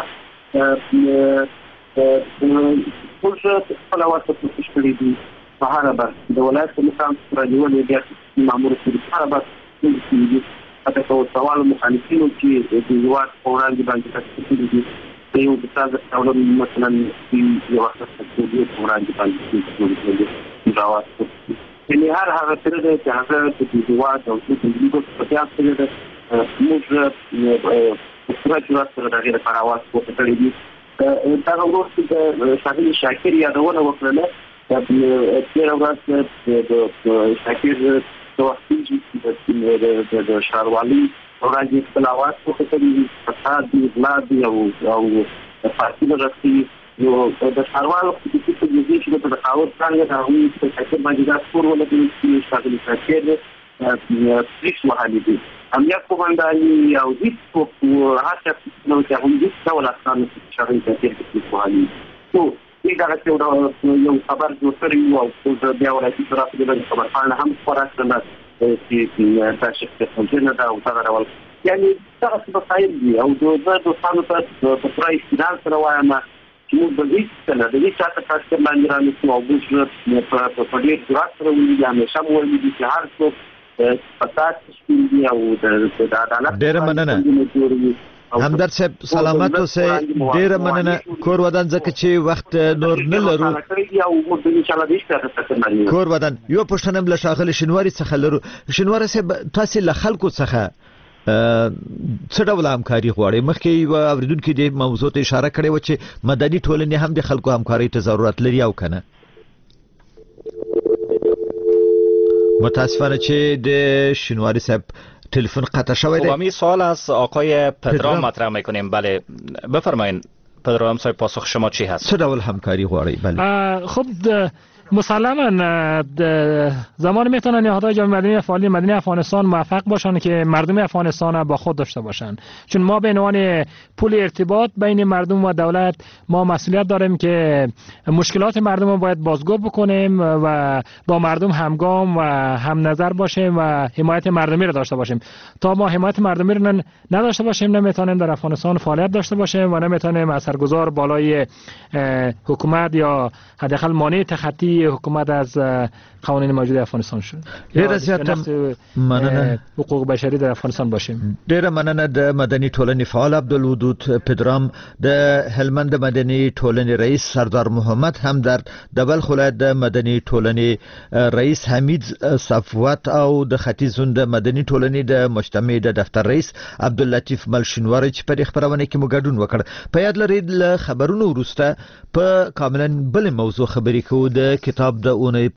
ټول څه په لواسه کوشش کړی دي. سهار به د ولایت مقام سره نیولې بیا مامور سره سهار به چې اته کو سوال مخالفینو چې د یوات وړاندې باندې تاسو دي د یو د تاسو ډول مثلا یو وخت چې د وړاندې باندې دا واسطه یعنی هر هغه تر دې چې هغه د یوات او د دې په تاسو سره د موږ سره سره د غیر پر اواز کوته کړی دي. دا وروسته د شاهین شاکر یادونه وکړه چې تیر ورځ د شاکر توحیدي د د شاروالي وړاندې خپلوات کوته کړی فساد دی بلاد او او فاصله راځي یو د شاروالو په دې کې چې د تقاوت څنګه د هغوی په شکل باندې دا ټول ولګي چې شاهین شاکر پریکس وهالي دي هم یا کومنداني او هیڅ په هڅه نو چې هم هیڅ ډول اسانه شاهین شاکر پریکس وهالي نو دا چې یو خبر جوړ کړی او د بیا ولایتي طرف د خبرخانه هم خبره نه چې تاسو څه څنګه دا او څنګه ډول یعنی تاسو په خیر دی او د دوستانو ته په پرای استدلال سره وایم چې موږ د دې څخه د دې چاته تاسو باندې رانیسو او موږ په په دې جرأت سره ویل همیشه مو ویل چې هر څوک فساد شي او د عدالت ډېر مننه همدرد صاحب سلامت اوسه. ډیره مننه. کور ودان ځکه چې وخت نور نه لرو. کور ودان یو پښتنه بل شاغل شنواری څخه لرو. شنواری صاحب تاسو له خلکو څخه څه ډول همکاري غواړي؟ مخکې یو اوریدونکو د موضوع ته اشاره کړې و چې مدني ټولنې هم د خلکو همکاري ته ضرورت لري او کنه. متاسفانه چې د شنواری صاحب تلفن قطع شوی دی. خب سوال از آقای پدرام مطرح میکنیم. بله بفرمایید پدرام صاحب، پاسخ شما چی هست؟ چه دول همکاری غواړي؟ بله خب مسلما زمان میتونه نهادهای جامعه مدنی و فعالین مدنی افغانستان موفق باشن که مردم افغانستان با خود داشته باشن، چون ما به عنوان پل ارتباط بین مردم و دولت ما مسئولیت داریم که مشکلات مردم رو باید بازگو بکنیم و با مردم همگام و هم نظر باشیم و حمایت مردمی رو داشته باشیم. تا ما حمایت مردمی رو نداشته باشیم نمیتونیم در افغانستان فعالیت داشته باشیم و نمیتونیم اثرگذار بالای حکومت یا حداقل مانع تخطی حکومت از قوانین موجود افغانستان شد. ډیره زیاته مننه حقوق بشری در افغانستان باشیم. ډیره مننه د مدني ټولنې فعال عبدالودود پدرام، د هلمند مدني ټولنې رئیس سردار محمد همدرد، د بلخ ولایت د مدني ټولنې رئیس حمید صفوت او د ختیځ زون د مدني ټولنې د مجتمع د دفتر رئیس عبداللطیف ملشنواری چې په خبرونه کې مو ګډون وکړ. په یاد لرئ له خبرونو وروسته په کاملا بل موضوع خبرې کوو، د کتاب د اونۍ